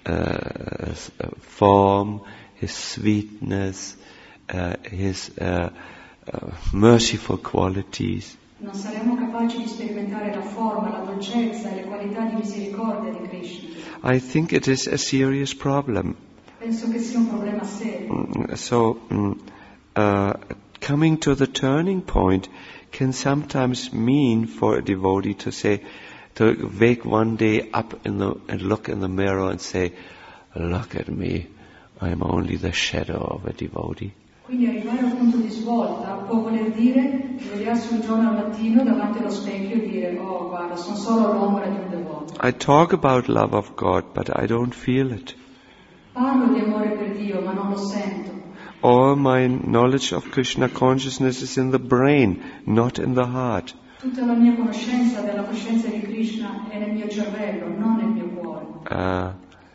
uh, form, his sweetness, uh, his uh, uh, merciful qualities. Non saremo capaci di sperimentare la forma, la dolcezza e le qualità di misericordia di Krishna. I think it is a serious problem. Penso che sia un problema serio. So, um, uh, coming to the turning point can sometimes mean for a devotee to say, to wake one day up in the and look in the mirror and say, "Look at me, I'm only the shadow of a devotee." Quindi arrivare al punto di svolta può voler dire svegliarsi un giorno al mattino davanti allo specchio e dire oh guarda, sono solo l'ombra di un devoto. I talk about love of God, but I don't feel it. Parlo di amore per Dio, ma non lo sento. All my knowledge of Krishna consciousness is in the brain, not in the heart. Tutta la mia conoscenza della coscienza di Krishna è nel mio cervello, non nel mio cuore. Uh,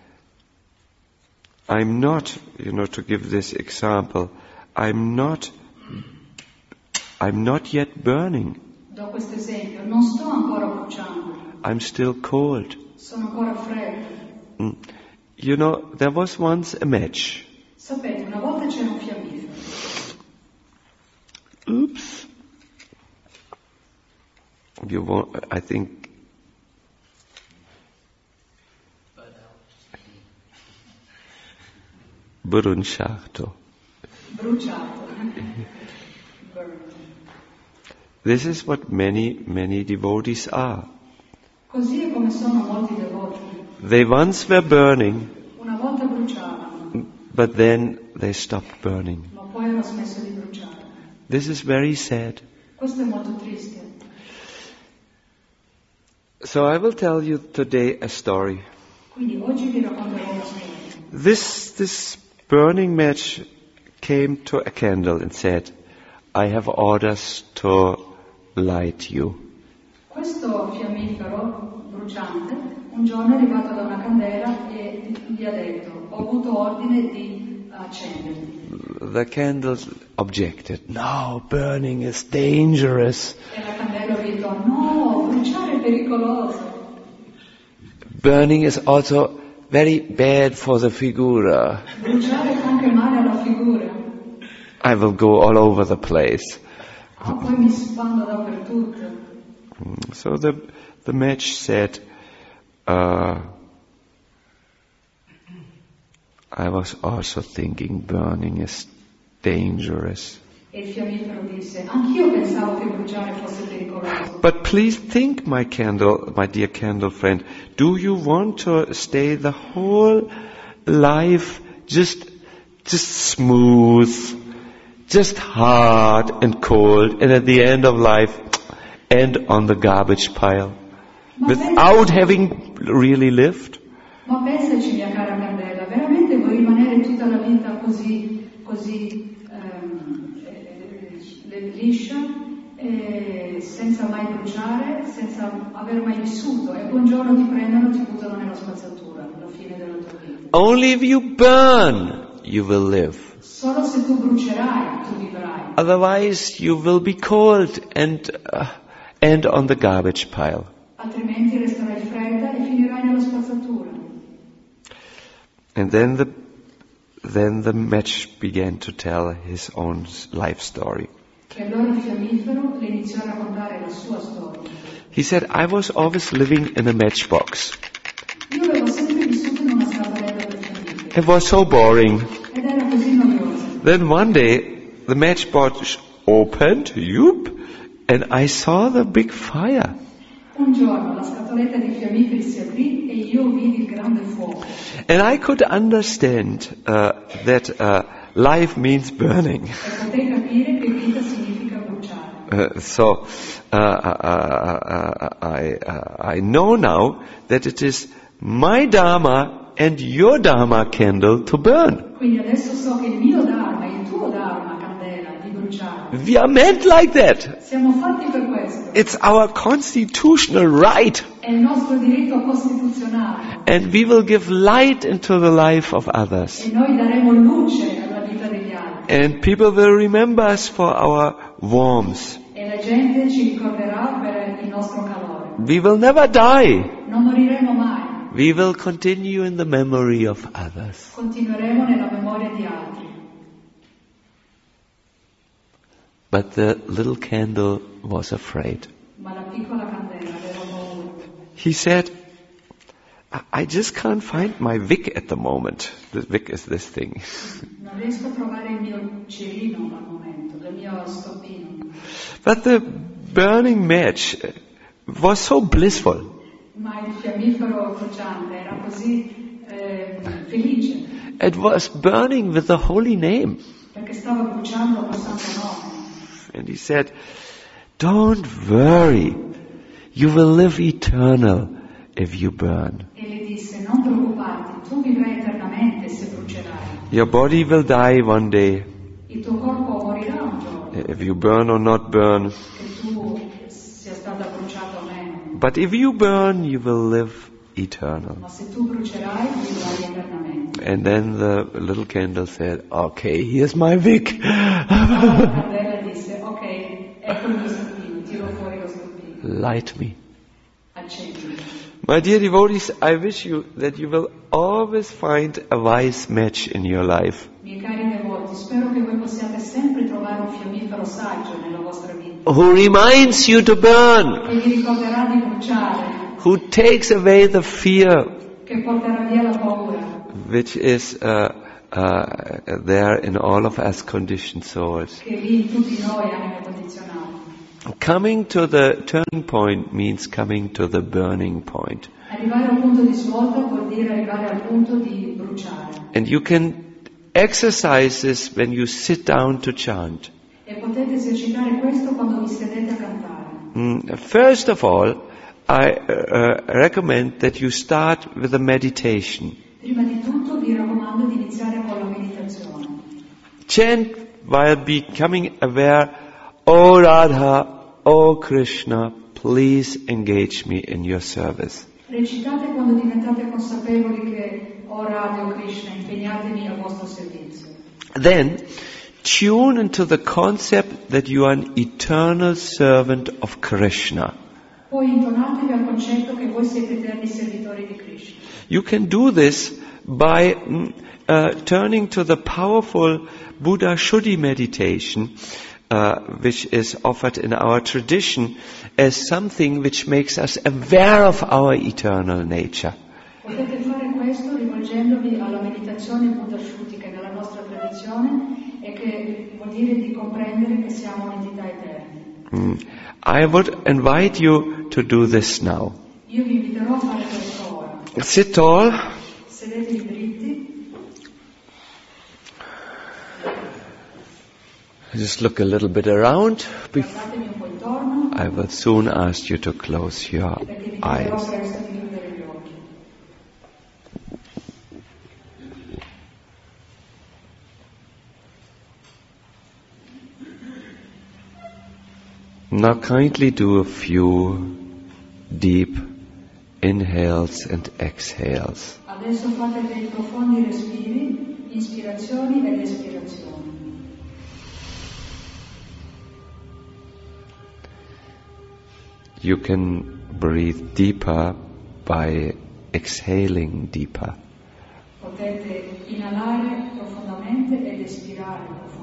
I'm not, you know, to give this example, I'm not, I'm not yet burning. Do questo esempio, non sto ancora bruciando. I'm still cold. Sono ancora freddo. Mm. You know, there was once a match. Sapete, una volta c'era un fiammifero. Oops. You won't, I think. Bruciato. Bruciato. This is what many, many devotees are. Così è come sono molti devoti. They once were burning, Una volta bruciavano, but then they stopped burning. ma poi hanno smesso di bruciare. This is very sad. Questo è molto triste. So I will tell you today a story. Quindi oggi vi racconterò una storia. This, this burning match came to a candle and said, I have orders to light you. Questo fiammifero bruciante un giorno è arrivato da una candela e gli ha detto ho avuto ordine di accenderti. The candle objected, no, burning is dangerous. E la candela gridò no, bruciare è pericoloso. Burning is also very bad for the figura. Bruciare fa anche male alla figura. I will go all over the place. Ah, poi mi spando dappertutto. So the, the match said, uh, I was also thinking burning is dangerous. E il fiammifero disse, anch'io pensavo che bruciare fosse pericoloso. But please think, my candle, my dear candle friend, do you want to stay the whole life just, just smooth, just hard and cold, and at the end of life, end on the garbage pile, Ma without pensaci, having really lived? ma pensaci, mia cara Candela, veramente vuoi rimanere tutta la vita così, così ehm, eh, liscia, eh, senza mai bruciare, senza aver mai vissuto, e poi un giorno ti prendono e ti buttano nella spazzatura, alla fine della tua vita. Only if you burn, you will live. Solo se tu brucerai, tu vivrai. Otherwise, you will be cold and uh, end on the garbage pile. Altrimenti resterai fredda e finirai nella spazzatura. And then the then the match began to tell his own life story. E allora il fiammifero le iniziò a raccontare la sua storia. He said, I was always living in a matchbox. Io avevo sempre vissuto in una scatoletta per fiammiferi. It was so boring. Ed era così noiosa. Then one day, the matchbox opened, yoop, and I saw the big fire. Un giorno la scatoletta di fiammiferi si aprì e io vidi il grande fuoco. And I could understand uh, that uh, life means burning. E potei capire che vita significa bruciare. Uh, so uh, uh, uh, I, uh, I know now that it is my Dharma and your Dharma candle to burn. Quindi adesso so che il mio Dharma e il tuo Dharma, candela, di bruciare. We are meant like that. Siamo fatti per questo. It's our constitutional right. È il nostro diritto costituzionale. And we will give light into the life of others. E noi daremo luce alla vita degli altri. And people will remember us for our warmth. E la gente ci ricorderà per il nostro calore. We will never die. Non moriremo mai. We will continue in the memory of others. Continueremo nella memoria di altri. But the little candle was afraid. Ma la piccola candela aveva paura. He said, I I just can't find my wick at the moment. The wick is this thing. Non riesco a trovare il mio cerino al momento, il mio stoppino. But the burning match was so blissful. Ma il fiammifero cocciante era così eh, felice, It was burning with the holy name. perché stava bruciando col santo nome. And he said, don't worry. You will live eternal if you burn. E le disse, non preoccuparti, tu vivrai eternamente se brucerai. Your body will die one day. Il tuo corpo morirà un giorno, If you burn or not burn. che tu sia stata bruciata o meno. But if you burn, you will live eternal. Ma se tu brucerai, vivrai eternamente. And then the little candle said, okay, here's my wick. Allora la candela disse, ok, ecco il mio stoppino, tiro fuori lo stoppino, Light me. accendimi. My dear devotees, I wish you that you will always find a wise match in your life. Miei cari devoti, spero che voi possiate sempre trovare un fiammifero saggio nella vostra vita, Who reminds you to burn. che vi ricorderà di bruciare, Who takes away the fear che porterà via la paura, which is uh, uh, there in all of us conditioned souls. che lì in tutti noi anime condizionati. Coming to the turning point means coming to the burning point. Arrivare al punto di svolta vuol dire arrivare al punto di bruciare. And you can exercise this when you sit down to chant. E potete esercitare questo quando vi sedete a cantare. Mm, First of all, I uh, recommend that you start with a meditation. Prima di tutto vi raccomando di iniziare con la meditazione. Chant while becoming aware, O Radha, O Krishna, please engage me in your service. Recitate quando diventate consapevoli che o Radha o Krishna, impegnatevi al vostro servizio. Then, tune into the concept that you are an eternal servant of Krishna. Poi intonatevi al concetto che voi siete eterni servitori di Krishna. You can do this by mm, uh, turning to the powerful Buddha Shuddhi meditation, uh, which is offered in our tradition as something which makes us aware of our eternal nature. Potete fare questo rivolgendovi alla meditazione Buddha Shuddhi che è nella nostra tradizione e che vuol dire di comprendere che siamo un'entità eterna. Mm. I would invite you to do this now. Io vi inviterò a fare questo ora. Sit tall. Sedetevi dritti. Just look a little bit around. Guardatevi un po' intorno. I will soon ask you to close your Perché vi chiederò eyes. presto di chiudere gli occhi. Now kindly do a few deep inhales and exhales. Adesso fate dei profondi respiri, ispirazioni ed espirazioni. You can breathe deeper by exhaling deeper. Potete inalare profondamente ed espirare profondamente.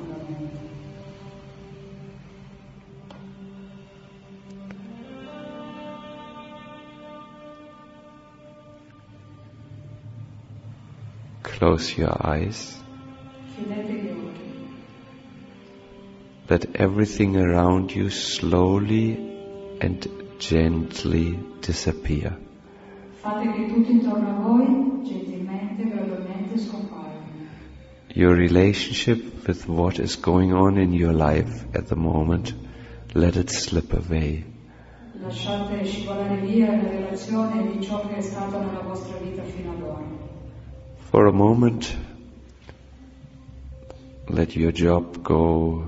Close your eyes. Chiudete gli occhi. Let everything around you slowly and gently disappear. Fate che tutto intorno a voi, gentilmente, gradualmente, scompaia. Your relationship with what is going on in your life at the moment, let it slip away. Lasciate scivolare via la relazione di ciò che è stato nella vostra vita fino ad ora. For a moment, let your job go,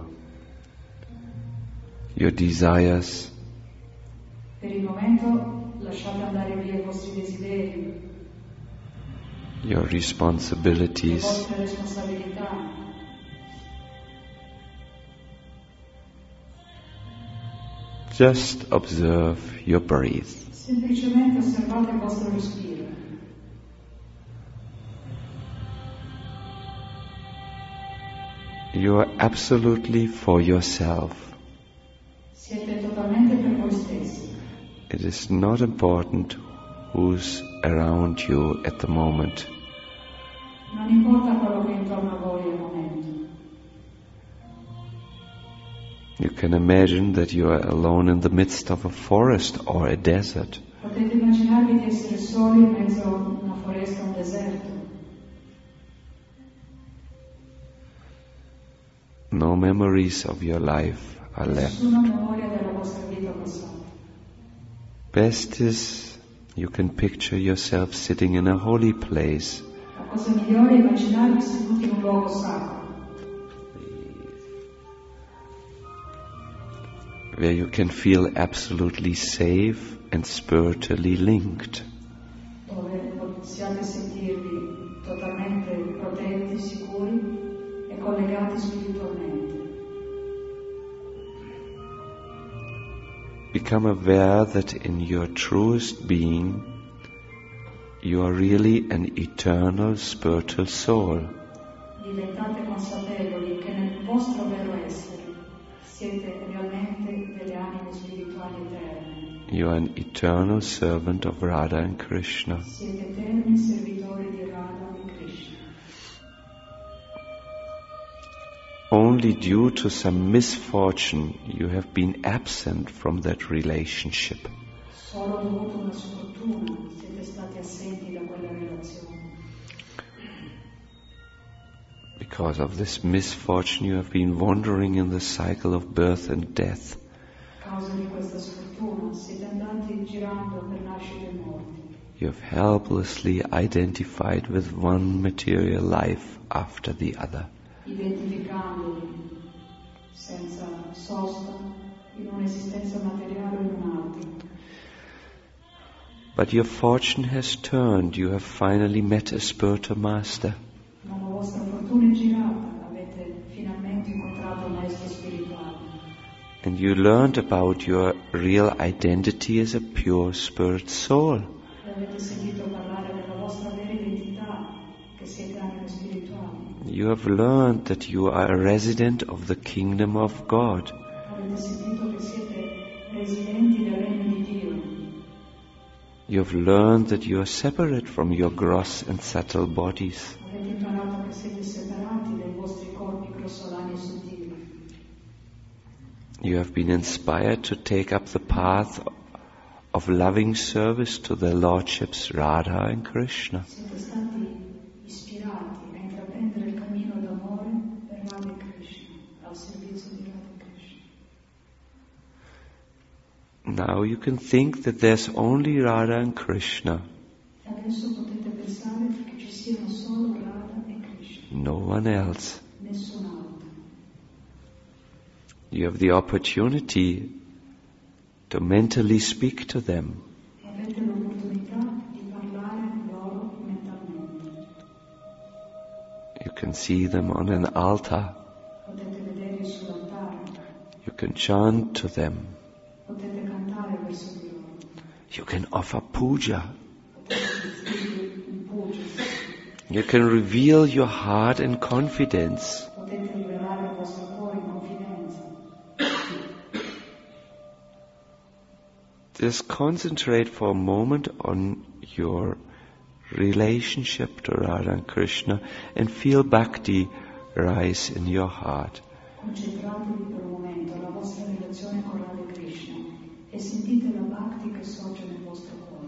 your desires, Per il momento lasciate andare via i vostri desideri, your le responsibilities, vostre responsabilità. just observe your breath. Semplicemente osservate il vostro respiro. You are absolutely for yourself. Siete totalmente per voi stessi. It is not important who's around you at the moment. Non importa quello che è intorno a voi al momento. You can imagine that you are alone in the midst of a forest or a desert. Potete immaginarvi di essere soli in mezzo a una foresta o un deserto. No memories of your life are left. Nessuna memoria della vostra vita passata. Best is you can picture yourself sitting in a holy place. La cosa migliore è immaginarvi seduti in un luogo sacro, where you can feel absolutely safe and spiritually linked. dove possiate sentirvi totalmente protetti, sicuri e collegati spiritualmente. Become aware that in your truest being you are really an eternal spiritual soul. Diventate consapevoli che nel vostro vero essere siete realmente delle anime spirituali eterne. You are an eternal servant of Radha and Krishna. Siete eterni servitori di Radha e Krishna. Only due to some misfortune you have been absent from that relationship. Solo dovuto una sfortuna siete stati assenti da quella relazione. Because of this misfortune you have been wandering in the cycle of birth and death. A causa di questa sfortuna siete andati girando per nascite e morti. You have helplessly identified with one material life after the other. Identificandovi senza sosta in un'esistenza materiale o in un'altra. But your fortune has turned. You have finally met a spiritual master. Ma la vostra fortuna è girata, avete finalmente incontrato un maestro spirituale. And you learned about your real identity as a pure spirit soul. Avete sentito parlare della vostra vera identità, che siete anime spirituali. You have learned that you are a resident of the kingdom of God. Avete sentito che siete residenti del regno di Dio. You have learned that you are separate from your gross and subtle bodies. Avete imparato che siete separati dai vostri corpi grossolani e sottili. You have been inspired to take up the path of loving service to the lordships Radha and Krishna. Siete stati ispirati a intraprendere il cammino d'amore per Radha e Krishna, al servizio di Radha e Krishna. Now you can think that there's only Radha and Krishna, Adesso potete pensare che ci siano solo Radha e Krishna, no one else. nessun altro. You have the opportunity to mentally speak to them. Avete l'opportunità di parlare loro mentalmente. You can see them on an altar. Potete vederli sull'altare, You can chant to them. potete cantare verso di loro, You can offer puja. potete offrirgli un puja, You can reveal your heart in confidence. potete rivelare il vostro cuore in confidenza. Just concentrate for a moment on your relationship to Radha and Krishna and feel bhakti rise in your heart. Concentratevi per un momento alla vostra relazione con Radha e Krishna e sentite la bhakti che sorge nel vostro cuore.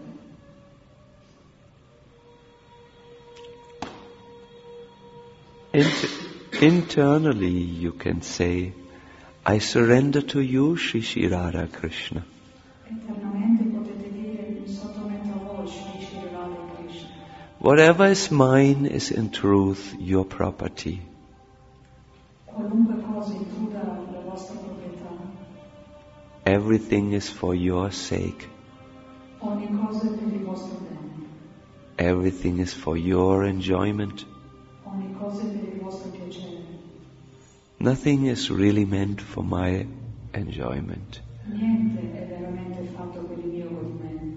Inter- internally you can say, I surrender to you, Shri Shri Radha Krishna. Internamente potete dire mi sottometto a voi, Shri Shri Radha e Krishna. Whatever is mine is in truth your property. Qualunque cosa intruda la vostra proprietà, Everything is for your sake. ogni cosa è per il vostro bene, Everything is for your enjoyment. ogni cosa è per il vostro piacere. Nothing is really meant for my enjoyment. Niente è veramente fatto per il mio godimento.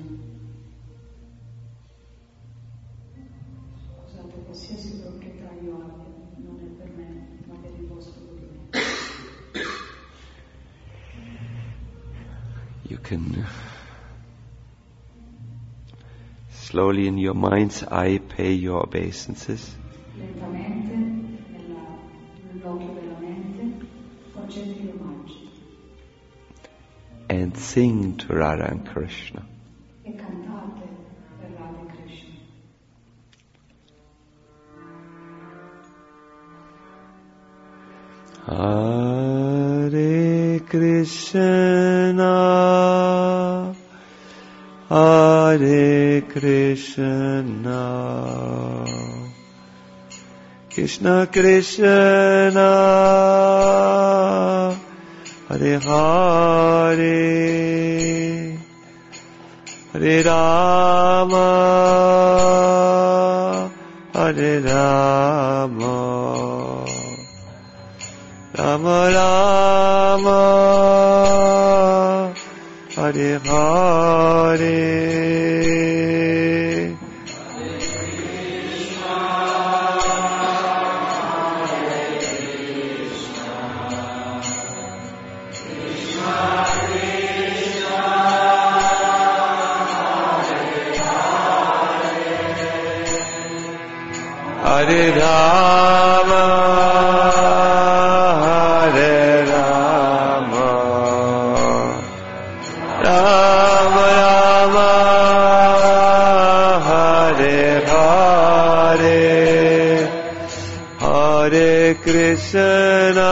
Scusate, qualsiasi proprietà io abbia non è per me, ma per il vostro godimento. You can slowly in your mind's eye pay your obeisances. Lentamente, nella- nell'occhio della mente, facete gli omaggi And sing to Radha and Krishna. e cantate per Radha e Krishna. Hare Krishna, Hare Krishna, Krishna Krishna, Hare Hare, Hare Rama, Hare Rama, Rama Rama, Hare Hare. Hare Rama, Hare Rama, Rama Rama, Hare Hare, Hare Krishna,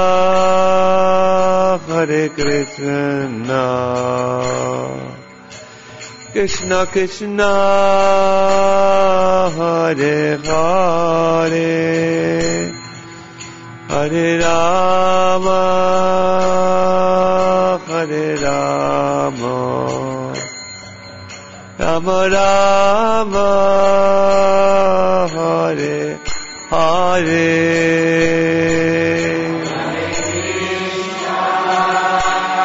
Hare Krishna, Krishna Krishna, Hare Hare, Hare Rama, Hare Rama, Rama Rama, Hare Hare.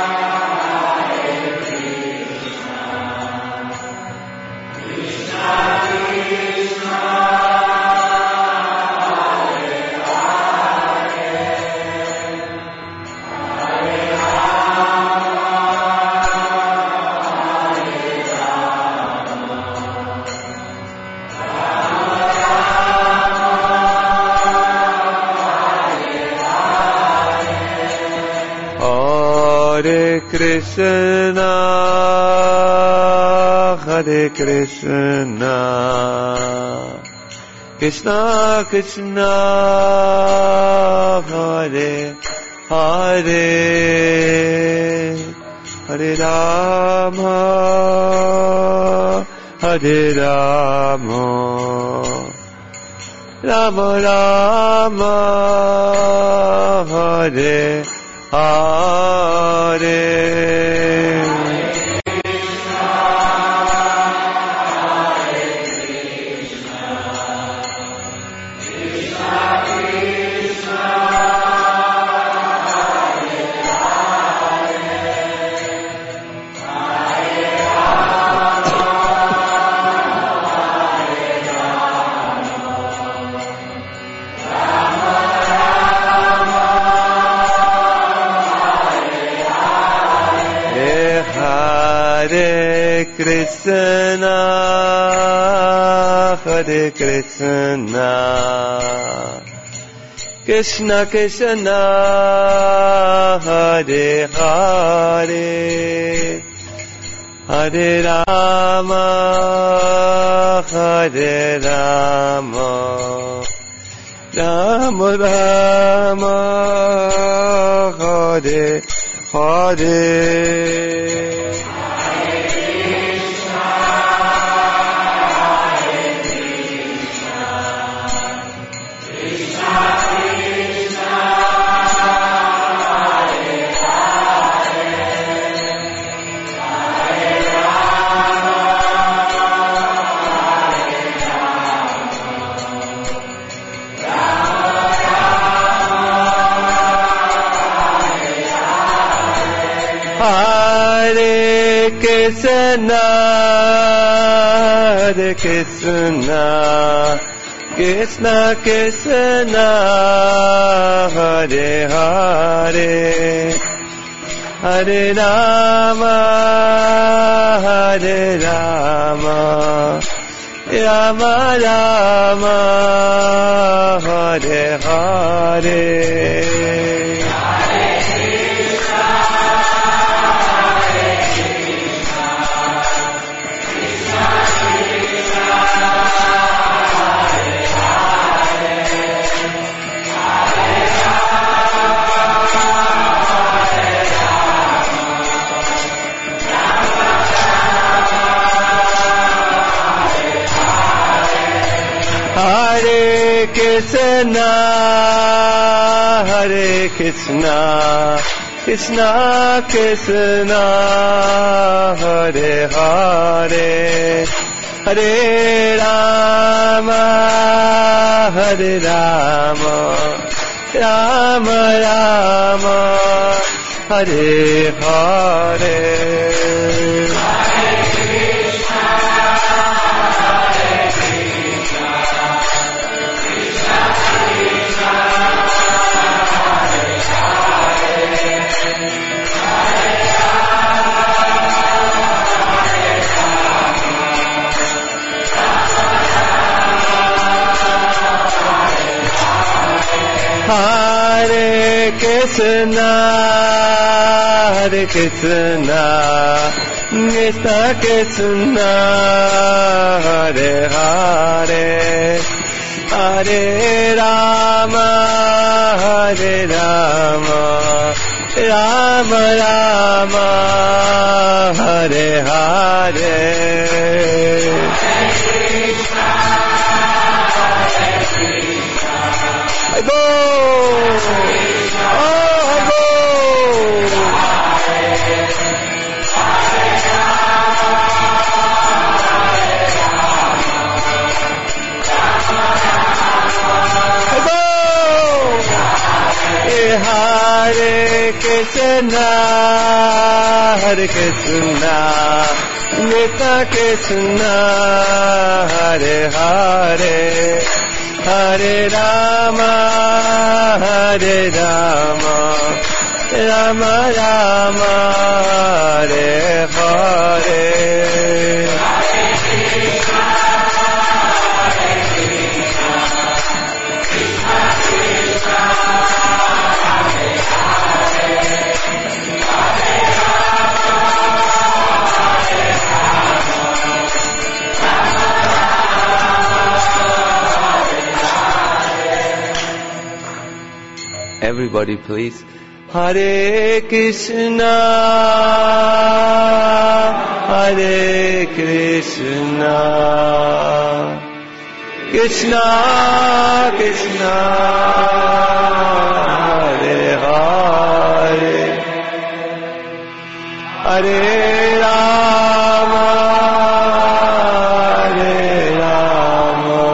Krishna, Hare Krishna, Krishna Krishna, Hare Hare, Hare Rama, Hare Rama, Rama Rama, Hare Hare. Krishna, Hare Krishna, Krishna Krishna, Hare Hare, Hare Rama, Hare Rama, Rama Rama, Hare Hare. Krishna, Hare Krishna, Krishna Krishna, Hare Hare, Hare Rama, Hare Rama, Rama Rama, Hare Hare. Krishna, Hare Krishna, Krishna Krishna, Hare Hare, Hare Rama, Hare Rama, Rama Rama, Hare Hare. Hare Krishna, Hare Krishna, Krishna Krishna, Hare Hare, Hare Rama, Hare Rama, Rama Rama, Hare Hare. I go! Oh, I go! I go! Hare Krishna, Hare Krishna, Krishna Krishna, Hare Hare, Hare Rama, Hare Rama, Rama Rama, Hare Hare. Hare everybody please. Hare Krishna, Hare Krishna, Krishna Krishna, Hare Hare, Hare Rama, Hare Rama,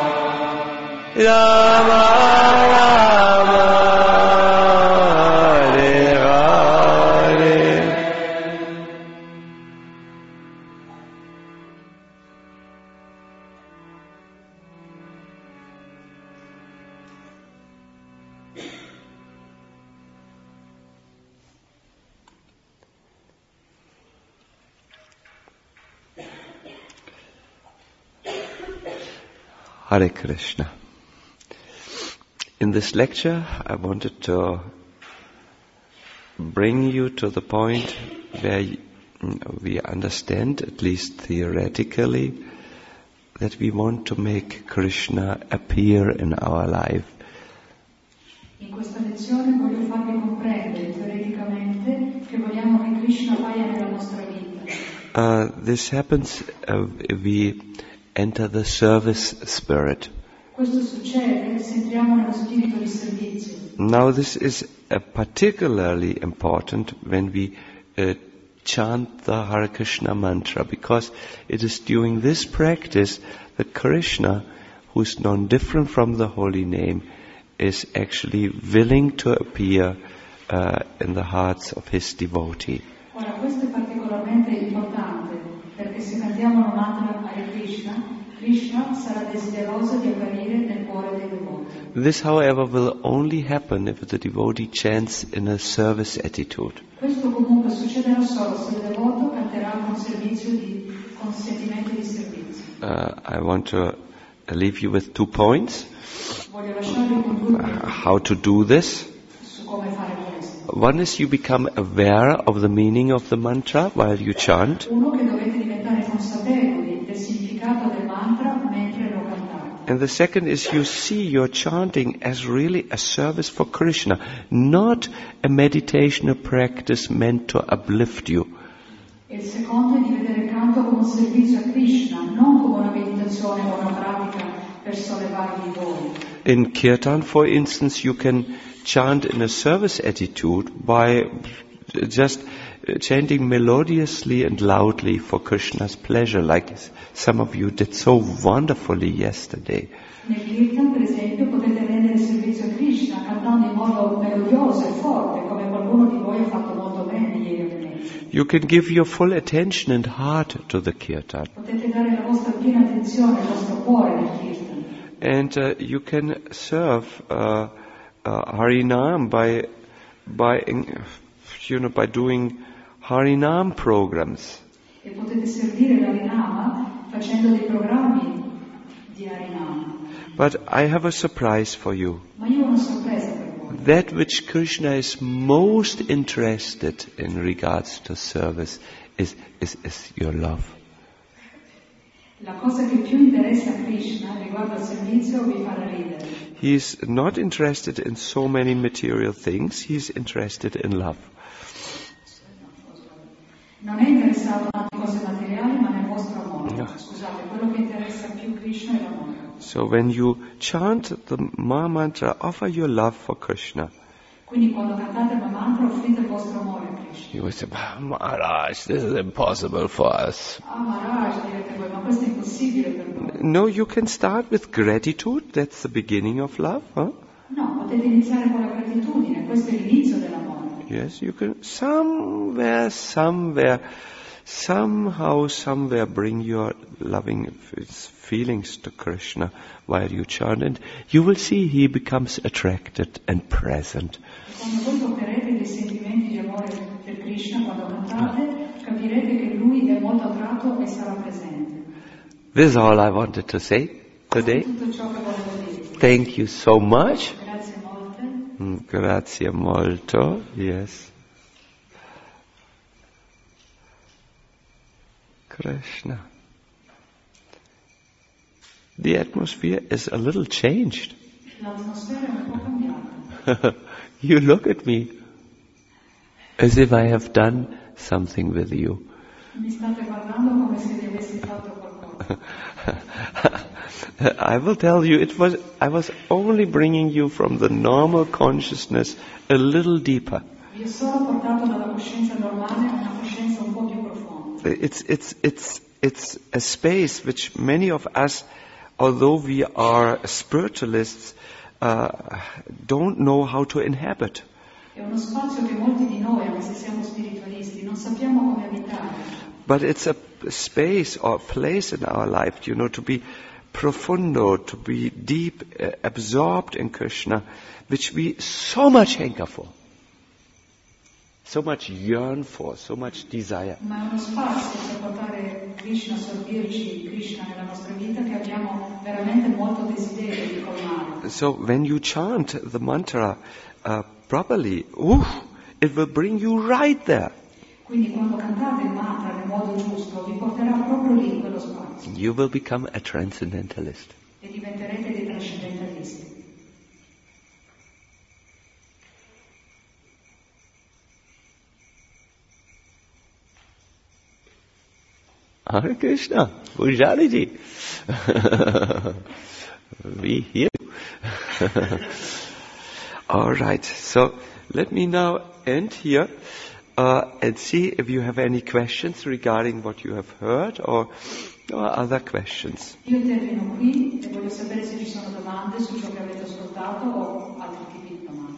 Rama Rama, Hare Hare. Hare Krishna. In this lecture, I wanted to bring you to the point where we understand, at least theoretically, that we want to make Krishna appear in our life. In questa lezione voglio farvi comprendere teoreticamente che vogliamo che Krishna appaia nella nostra vita. Uh, this happens uh, if we enter the service spirit. Questo succede se entriamo nello spirito di servizio. Now this is uh, particularly important when we uh, chant the Hare Krishna mantra, because it is during this practice that Krishna, who is known different from the holy name, is actually willing to appear uh, in the hearts of his devotee. Ora, questo è particolarmente importante, perché se cantiamo il mantra Hare Krishna, Krishna sarà desideroso di apparire nel cuore dei devoti. This, however, will only happen if the devotee chants in a service attitude. Questo comunque succederà solo se il devoto canterà con servizio di con sentimento di servizio. Uh, I want to leave you with two points. Voglio lasciarvi con due Uh, how to do this. su come fare questo. One is you become aware of the meaning of the mantra while you chant. Uno, che dovete diventare consapevoli del significato del mantra mentre lo cantate. And the second is you see your chanting as really a service for Krishna, not a meditation, a practice meant to uplift you. E il secondo è di vedere il canto come un servizio a Krishna, non come una meditazione o una pratica per sollevarvi voi. In Kirtan, for instance, you can chant in a service attitude by just chanting melodiously and loudly for Krishna's pleasure, like some of you did so wonderfully yesterday. Nel Kirtan, per esempio, potete rendere servizio a Krishna cantando in modo melodioso e forte, come qualcuno di voi ha fatto molto bene ieri a Venezia. You can give your full attention and heart to the Kirtan. Potete dare la vostra piena attenzione, il vostro cuore al Kirtan. And uh, you can serve uh, uh, Harinam by, by, you know, by doing Harinam programs. E potete servire l'Harinama facendo dei programmi di Harinama. But I have a surprise for you. Ma io ho una sorpresa per voi. That which Krishna is most interested in regards to service is, is, is your love. La cosa che più interessa a Krishna riguardo al servizio vi farà ridere. He is not interested in so many material things, he is interested in love. Non è interessato a cose materiali, ma nel vostro amore. No. Scusate, quello che interessa più Krishna è l'amore. So when you chant the Maha Mantra, offer your love for Krishna. Quindi quando cantate il mantra offrite il vostro amore a Krishna. You will say, Maharaj, this is impossible for us. Ah Maharaj, direte voi, ma questo è impossibile per noi. No, you can start with gratitude, that's the beginning of love. Huh? No, potete iniziare con la gratitudine, questo è l'inizio dell'amore. Yes, you can somewhere, somewhere, somehow, somewhere bring your loving feelings to Krishna while you chant, and you will see he becomes attracted and present. Quando voi toccherete dei sentimenti di amore per Krishna, quando cantate, capirete che lui è molto attratto e sarà presente. This is all I wanted to say today. Tutto ciò che volevo dire. Thank you so much. Grazie molte. Mm, Grazie molto. Yes. Krishna. The atmosphere is a little changed. L'atmosfera è un po' cambiata. You look at me as if I have done something with you. Mi state guardando come se vi avessi fatto qualcosa. I will tell you, it was I was only bringing you from the normal consciousness a little deeper. Vi ho solo portato dalla coscienza normale a una coscienza un po' più profonda. It's it's it's it's a space which many of us, although we are spiritualists, uh, don't know how to inhabit. È uno spazio che molti di noi, anche se siamo spiritualisti, non sappiamo come abitare. But it's a space or a place in our life, you know, to be profundo, to be deep, uh, absorbed in Krishna, which we so much hanker for, so much yearn for, so much desire. Ma è uno spazio per portare Krishna, assorbirci Krishna nella nostra vita che abbiamo veramente molto desiderio di colmare. So when you chant the mantra uh, properly, ooh, it will bring you right there. Quindi quando cantate il mantra nel modo giusto, vi porterà proprio lì in quello spazio. You will become a transcendentalist. E diventerete dei trascendentalisti. Hare Krishna, Pujariji. We hear you. All right, so let me now end here uh, and see if you have any questions regarding what you have heard or, or other questions. Io termino qui e voglio sapere se ci sono domande su ciò che avete ascoltato o altri tipi di domande.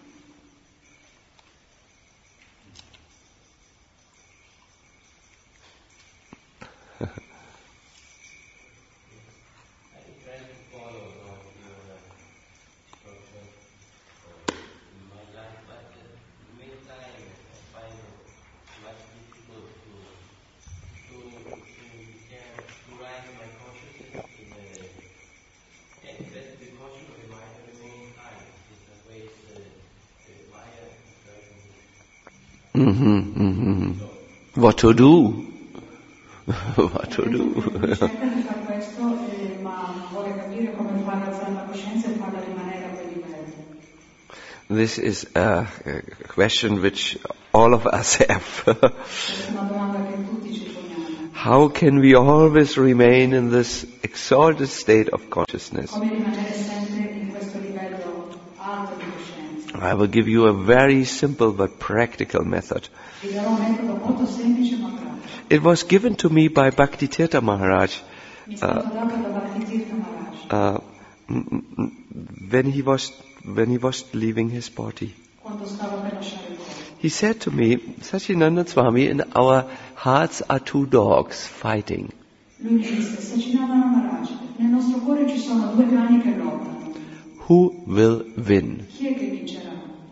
Mm-hmm, mm-hmm. What to do? What to do? Cerca di fare questo, eh, ma vuole capire come fare alzare la coscienza e farla rimanere a quel livello. This is a question which all of us have. Questa è una domanda che tutti ci poniamo. How can we always remain in this exalted state of consciousness? Come rimanere sempre in questo livello alto di coscienza? I will give you a very simple but practical method. Vi darò un metodo molto semplice ma pratico. It was given to me by Bhaktitirtha Maharaj Mi è stato dato da Bhaktitirtha Maharaj. uh, when he was when he was leaving his body. Quando stava per lasciare il corpo. He said to me, Sachinanda Swami, in our hearts are two dogs fighting. Lui mi disse, Sachinanda Maharaj, nel nostro cuore ci sono due cani che lottano. Who will win? Chi è che vincerà?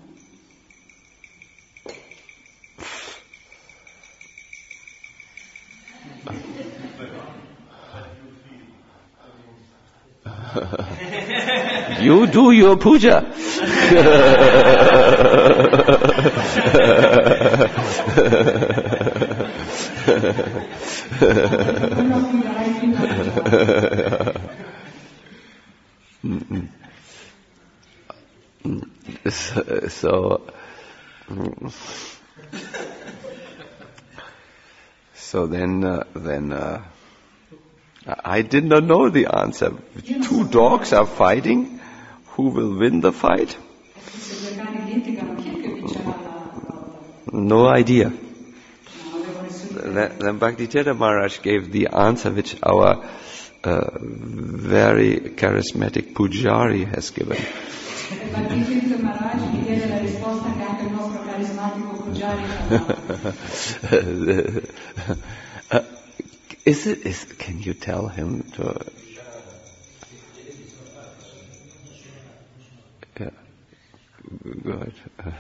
You do your puja. so, so, so then, uh, then. Uh, I did not know the answer. Two dogs are fighting. Who will win the fight? No idea. Then, then Bhaktitirtha Maharaj gave the answer which our uh, very charismatic Pujari has given. uh, Is it, is, can you tell him to, yeah, good.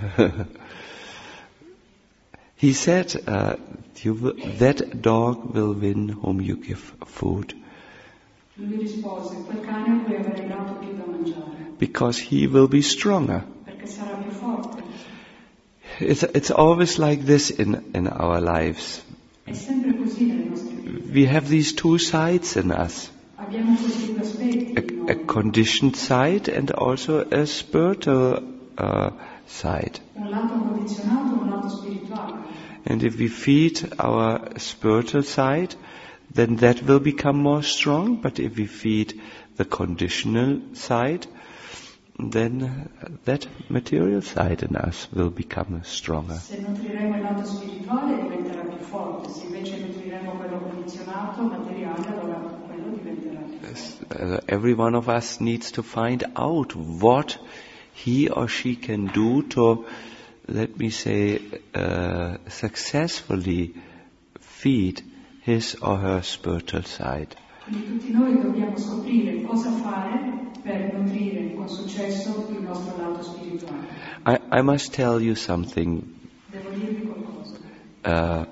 He said, uh, you will, that dog will win whom you give food. Lui rispose, quel cane a cui avrai dato più da mangiare. Because he will be stronger. Perché sarà più forte. It's, it's always like this in, in our lives. È sempre così nelle nostre vite. We have these two sides in us. Abbiamo questi due aspetti. A, a conditioned side and also a spiritual uh, side. Un lato condizionato, un lato spirituale. And if we feed our spiritual side, then that will become more strong. But if we feed the conditional side, then that material side in us will become stronger. Se nutriremo il lato spirituale diventerà più forte, se invece nutriremo quello condizionato, materiale, allora quello diventerà più forte. Uh, every one of us needs to find out what he or she can do to, let me say, uh, successfully feed his or her spiritual side. Quindi tutti noi dobbiamo scoprire cosa fare per nutrire con successo il nostro lato spirituale. I, I must tell you something. Devo dirvi qualcosa. Uh,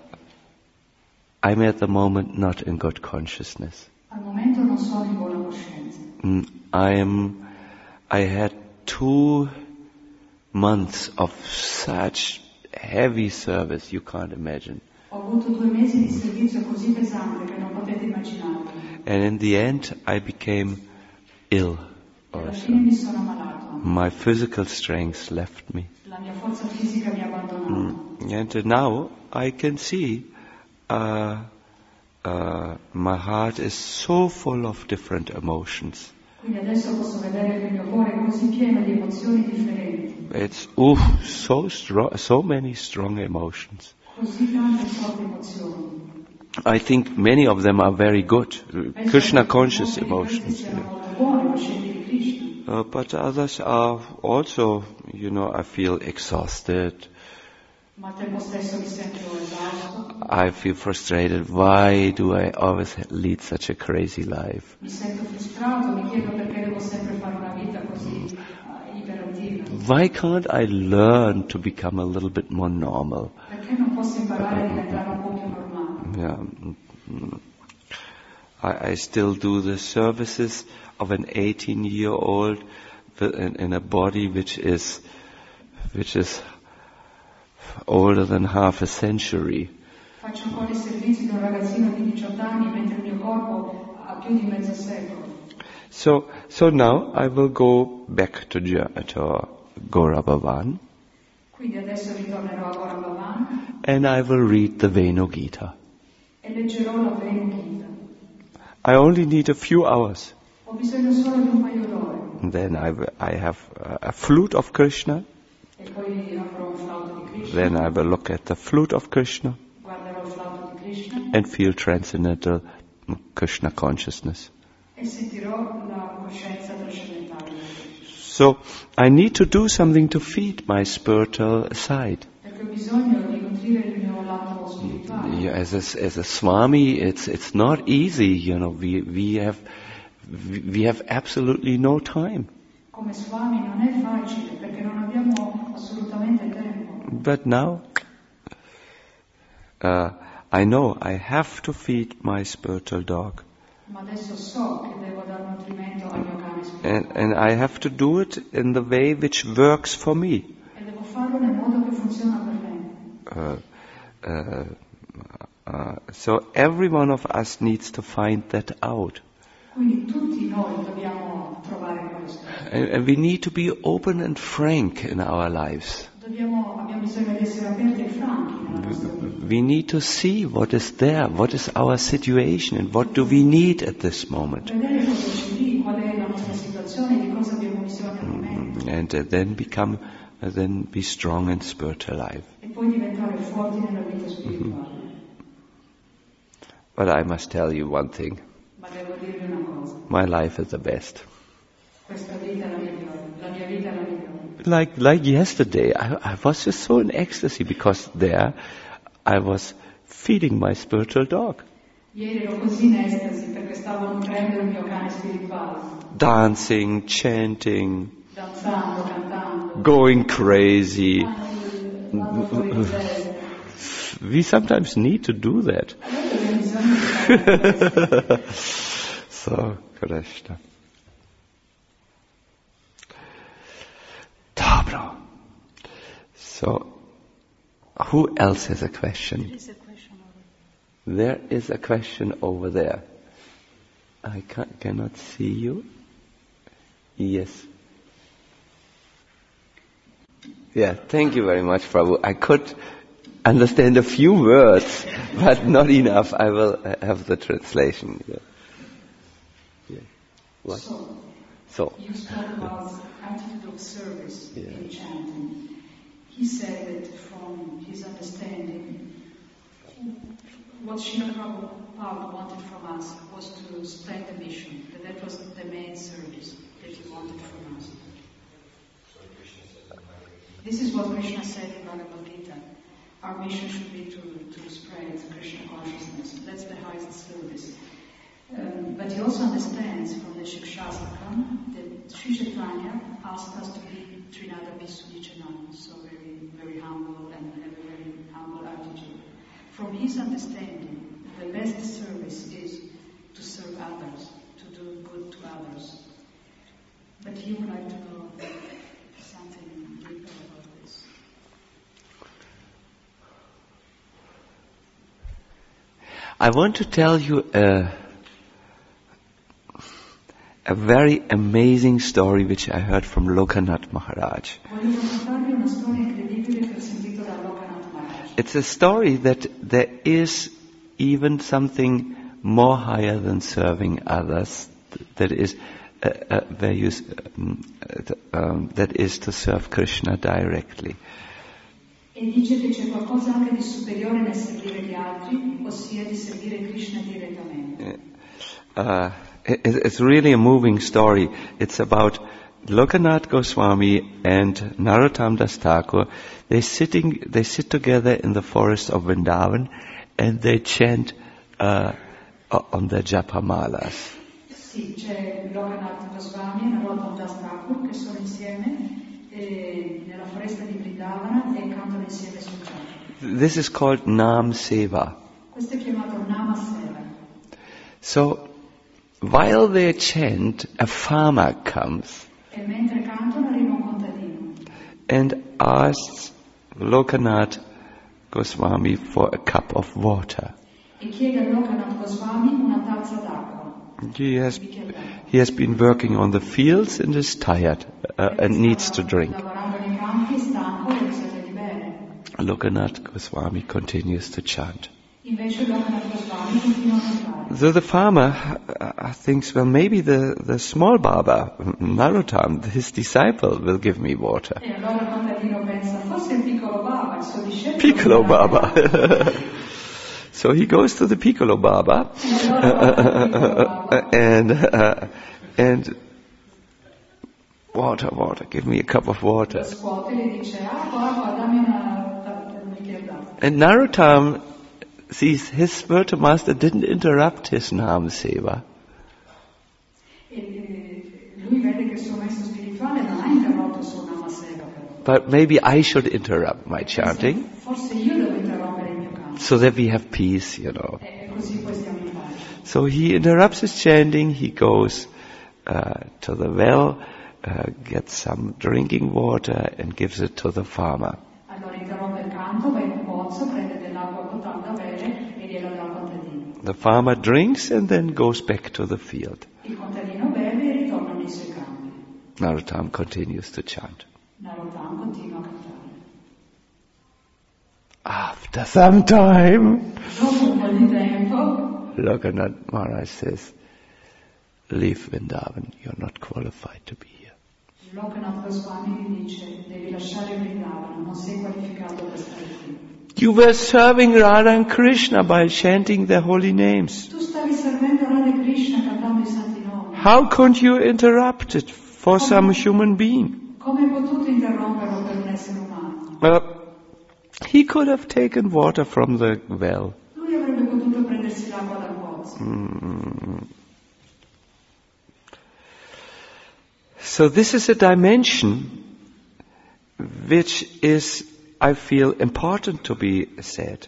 I'm at the moment not in good consciousness. Al momento non sono in buona coscienza. Mm, I am. I had two months of such heavy service you can't imagine. Ho avuto due mesi di servizio così pesante che non potete immaginare. And in the end, I became ill. E alla Also, fine mi sono ammalato. my physical strength left me. La mia forza fisica mi ha abbandonato. Mm. And now I can see uh, uh, my heart is so full of different emotions. Quindi adesso posso vedere che il mio cuore è così pieno di emozioni differenti. It's ooh, so strong, so many strong emotions. Così tante forti emozioni. I think many of them are very good, Penso Krishna che conscious molti di questi emotions. siano molto buoni, coscienti di Krishna. Uh, but others are also, you know, I feel exhausted. Ma al tempo stesso mi sento esausto, I feel frustrated. Why do I always lead such a crazy life? mi sento frustrato, mi chiedo perché devo sempre fare una vita così uh, iperattiva. Why can't I learn to become a little bit more normal? Perché non posso imparare a diventare un po' più normale? Yeah. mm, I, I still do the services of an eighteen-year-old in, in a body which is, which is older than half a century. Faccio ancora i servizi di un ragazzino di diciotto anni mentre il mio corpo ha più di mezzo secolo. So, so now I will go back to, Ja- to Gora Bhavan Quindi adesso ritornerò a Gora Bhavan and I will read the Venu Gita. e leggerò la Venu Gita. I only need a few hours. Ho bisogno solo di un paio d'ore And then I, will- I have a, a flute of Krishna. e poi avrò un flauto di Krishna, Then I will look at the flute of Krishna guarderò il flauto di Krishna and feel transcendental Krishna consciousness. e sentirò la coscienza trascendentale. So I need to do something to feed my spiritual side. Perché ho bisogno di nutrire il mio lato spirituale. Yeah, as a, as a Swami, it's it's not easy. You know, we we have we have absolutely no time. Come Swami non è facile perché non abbiamo assolutamente tempo. But now, uh, I know I have to feed my spiritual dog, Ma adesso so che devo dare nutrimento al mio cane and spirituale. and I have to do it in the way which works for me. E devo farlo nel modo che funziona per me. Uh, uh, uh, so every one of us needs to find that out. Quindi tutti noi dobbiamo trovare questo. And, and we need to be open and frank in our lives. Dobbiamo, abbiamo bisogno di essere aperti e franchi nella nostra vita. We need to see what is there, what is our situation, and what do we need at this moment. Vedere cosa c'è lì, qual è la nostra situazione, di cosa abbiamo bisogno al momento. And uh, then become, uh, then be strong in spiritual life. E poi diventare forti nella vita spirituale. But I must tell you one thing. Ma devo dirvi una cosa. My life is the best. Questa vita è la migliore. La mia vita è la migliore. Like, like yesterday, I, I was just so in ecstasy because there I was feeding my spiritual dog. Ieri ero così in estasi perché stavo nutrendo il mio cane spirituale. Dancing, chanting, Danzando, cantando. going crazy. Andando fuori di testa. We sometimes need to do that. Allora abbiamo bisogno di fare questo. So, Krishna. Dobro. So, who else has a question? There is a question over There is a question over there. I can't, cannot see you. Yes. Yeah, thank you very much, Prabhu. I could understand a few words, but not enough. I will uh, have the translation. Yeah. Yeah. What? So, so. You spoke about attitude of service yeah. in chanting. He said that from his understanding, what Srila Prabhupada wanted from us was to spread the mission, that that was the main service that he wanted from us. This is what Krishna said in Bhagavad Gita. Our mission should be to, to spread Krishna consciousness. That's the highest service. Um, but he also understands from the Shikshastakam that Sri Chaitanya asked us to be Trinada Visuddhichanam, so very, very humble and have a very humble attitude. From his understanding, the best service is to serve others, to do good to others. But he would like to know something deeper about this. I want to tell you a, a very amazing story which I heard from Lokanath Maharaj. It's a story that there is even something more higher than serving others, that is uh, uh, where you, um, um, that is to serve Krishna directly. E dice che c'è qualcosa anche di superiore nel servire gli altri, ossia di servire Krishna direttamente. Uh, it, it's really a moving story. It's about Lokanath Goswami and Narottam Das Thakur. They sitting, they sit together in the forest of Vrindavan, and they chant uh, on their japamalas. Sì, c'è Lokanath Goswami e Narottam Das Thakur che sono insieme eh, nella foresta di Vrindavana e cantano insieme sul japa. This is called Nam Seva. Questo è chiamato Nama Seva. So, while they chant, a farmer comes E mentre cantano arriva un contadino and asks Lokanath Goswami for a cup of water. e chiede a Lokanath Goswami una tazza d'acqua. He has, he has been working on the fields and is tired uh, and needs to drink. Lavorando nei campi, stanco e ha bisogno di bere. Lokanath Goswami continues to chant. Invece Lokanath Goswami continua a cantare. So the farmer uh, thinks, well, maybe the, the small Baba, Narottam, his disciple, will give me water. E allora il contadino pensa, forse il piccolo Baba, il suo discepolo. Piccolo Baba. So he goes to the Piccolo Baba and uh, and water, water, give me a cup of water. And Narottam sees his spiritual master didn't interrupt his Nam Seva. But maybe I should interrupt my chanting, so that we have peace, you know. So he interrupts his chanting, he goes uh, to the well, uh, gets some drinking water and gives it to the farmer. The farmer drinks and then goes back to the field. Narottam continues to chant. After some time, Lokanath Maharaj says, leave Vrindavan, you're not qualified to be here. You were serving Radha and Krishna by chanting their holy names. How could you interrupt it for some human being? Well, he could have taken water from the well. Mm. So this is a dimension which is, I feel, important to be said.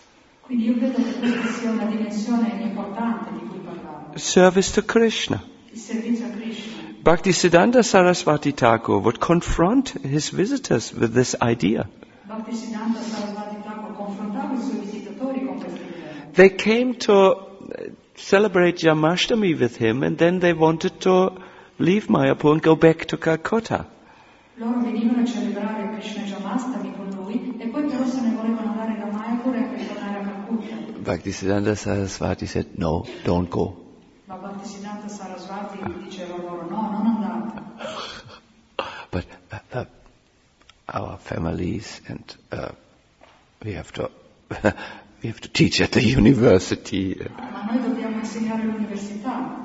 Service to Krishna. Bhaktisiddhanta Saraswati Thakur would confront his visitors with this idea. They came to celebrate Jamashtami with him, and then they wanted to leave Mayapur and go back to Calcutta. Loro venivano a celebrare Krishna però se ne volevano andare da Mayapur e per tornare a Calcutta. Bhaktisiddhanta Saraswati said, no, don't go. Ma Bhaktisiddhanta Saraswati diceva loro, no, non andate. But uh, uh, our families and uh, we have to we have to teach at the university. Ma noi dobbiamo insegnare all'università.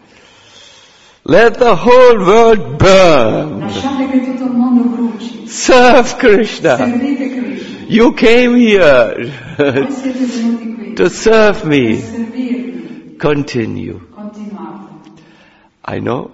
Let the whole world burn. Lasciate che tutto il mondo bruci. Serve Krishna. Servite Krishna. You came here Voi siete venuti qui to serve per me. servirmi. Continue. Continuate. I know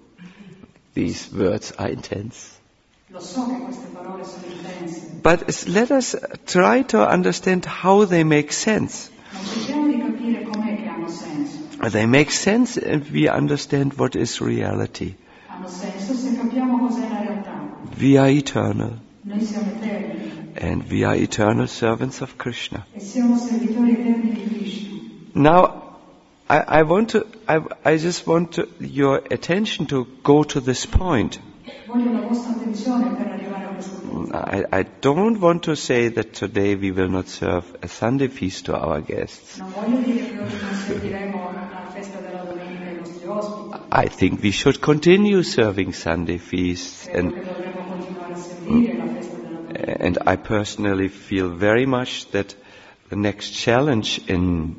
these words are intense. Lo so che queste parole sono intense, But it's- let us try to understand how they make sense. ma cerchiamo di capire com'è che hanno senso. They make sense if we understand what is reality. Hanno senso se capiamo cos'è la realtà. We are eternal, Noi siamo eterni and we are eternal servants of Krishna. e siamo servitori eterni di Krishna. Now, I, I want to, I, I just want to, your attention to go to this point. Voglio la vostra attenzione per arrivare a questo punto. I, I don't want to say that today we will not serve a Sunday feast to our guests. Non voglio dire che oggi non serviremo la festa della domenica ai nostri ospiti. I think we should continue serving Sunday feasts, Credo and che dovremo continuare a servire la festa della domenica. and I personally feel very much that the next challenge in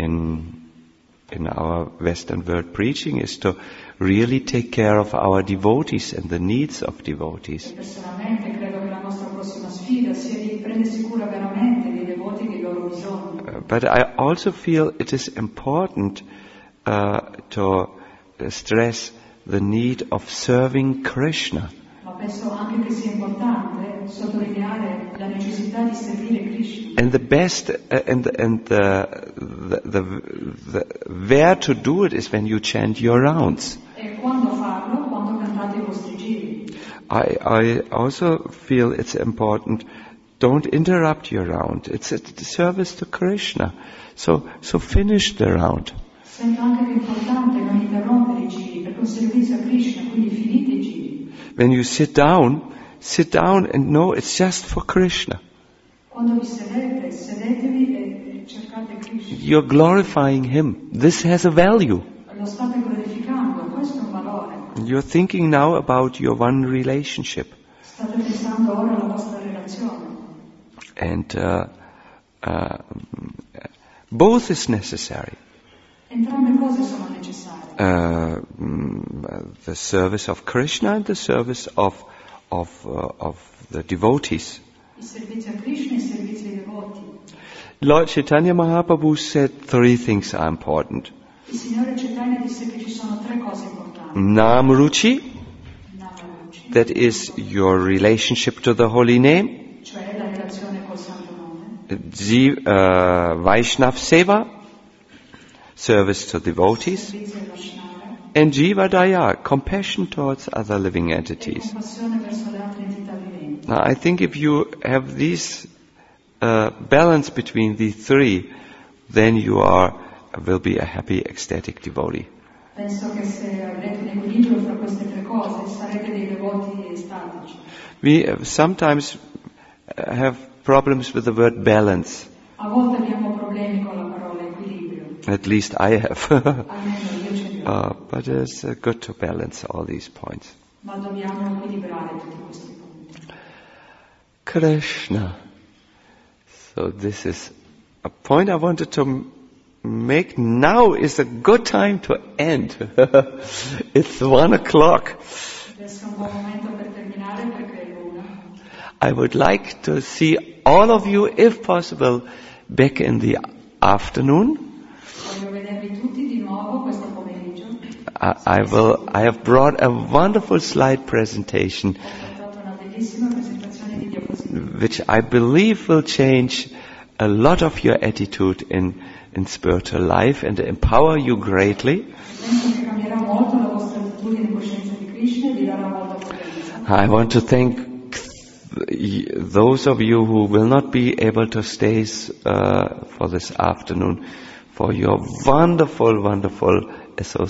in in our Western world preaching is to really take care of our devotees and the needs of devotees. E personalmente credo che la nostra prossima sfida sia di prendersi cura veramente dei devoti e dei loro bisogni. Uh, But I also feel it is important uh, to uh, stress the need of serving Krishna. Ma penso anche che sia importante sottolineare la necessità di servire Krishna. And the best uh, and and the, the the the where to do it is when you chant your rounds. E quando farlo? Quando cantate i vostri giri. I I also feel it's important. Don't interrupt your round. It's a service to Krishna. So so finish the round. Sento anche che è importante non interrompere i giri, perché è un servizio a Krishna, quindi finite i giri. When you sit down, sit down and know it's just for Krishna. Quando vi sedete, sedetevi e cercate Krishna. You're glorifying Him. This has a value. Lo state glorificando, questo è un valore. You're thinking now about your one relationship. State pensando ora alla vostra relazione. And uh, uh, both is necessary. Entrambe cose sono necessarie. Uh, mm, the service of Krishna and the service of of uh, of the devotees. Il servizio a Krishna e il servizio ai devoti. Lord Chaitanya Mahaprabhu said three things are important. Il Signore Chaitanya disse che ci sono tre cose importanti. Nam Ruchi, Namaruci, that is your relationship to the holy name. cioè la relazione col Santo Nome. Ji, uh, Vaishnav Seva, service to devotees. Servizio ai Vaishnava And Jiva Daya, compassion towards other living e entities. compassione verso le altre entità viventi. Now, I think if you have this uh, balance between the three, then you are will be a happy, ecstatic devotee. Penso che se avrete un equilibrio fra queste tre cose sarete dei devoti estatici. We uh, sometimes uh, have problems with the word balance. A volte abbiamo problemi con la parola equilibrio, At least I have. almeno io ce li ho, uh, but it's uh, good to balance all these points. ma dobbiamo equilibrare tutti questi punti. Krishna. So this is a point I wanted to m- make. Now is a good time to end. It's one o'clock. Adesso è un buon momento per terminare perché è l'una. I would like to see all of you, if possible, back in the afternoon. Voglio vedervi tutti di nuovo questo pomeriggio. I, I will. I have brought a wonderful slide presentation, Ho portato una bellissima presentazione di diapositive which I believe will change a lot of your attitude in in spiritual life and empower you greatly. penso che cambierà molto la vostra attitudine in coscienza di Krishna e vi darà molta potenza. I want to thank y- those of you who will not be able to stay uh, for this afternoon for your wonderful, wonderful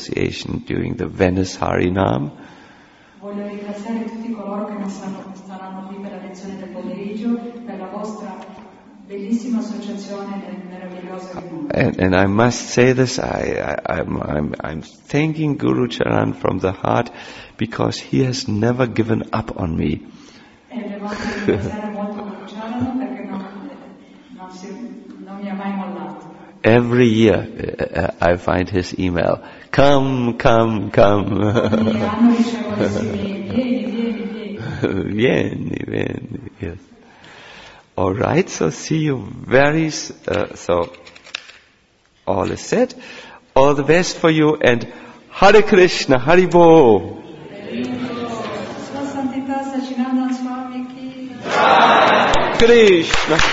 association during the Venice Harinam. Voglio ringraziare tutti coloro che non saranno, saranno saranno qui per la lezione del pomeriggio, per la vostra bellissima associazione meravigliosa di noi. And, and I must say this, I, I, I'm, I'm, I'm thanking Guru Charan from the heart because he has never given up on me. E devo anche ringraziare molto Guru Charan perché non, non, si, non mi ha mai mollato. Every year uh, I find his email, come, come, come. Ogni anno ricevo questi mail, vieni, vieni, vieni. Vieni, vieni, yes. All right, so see you very, uh, so all is said. All the best for you and Hare Krishna, Hare Bo. Sua Santità Sacinandana Swami Ki. Krishna.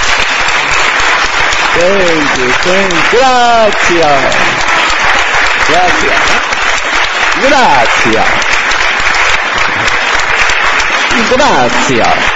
Thank you, thank you. Grazie. Grazie. Grazie. Grazie.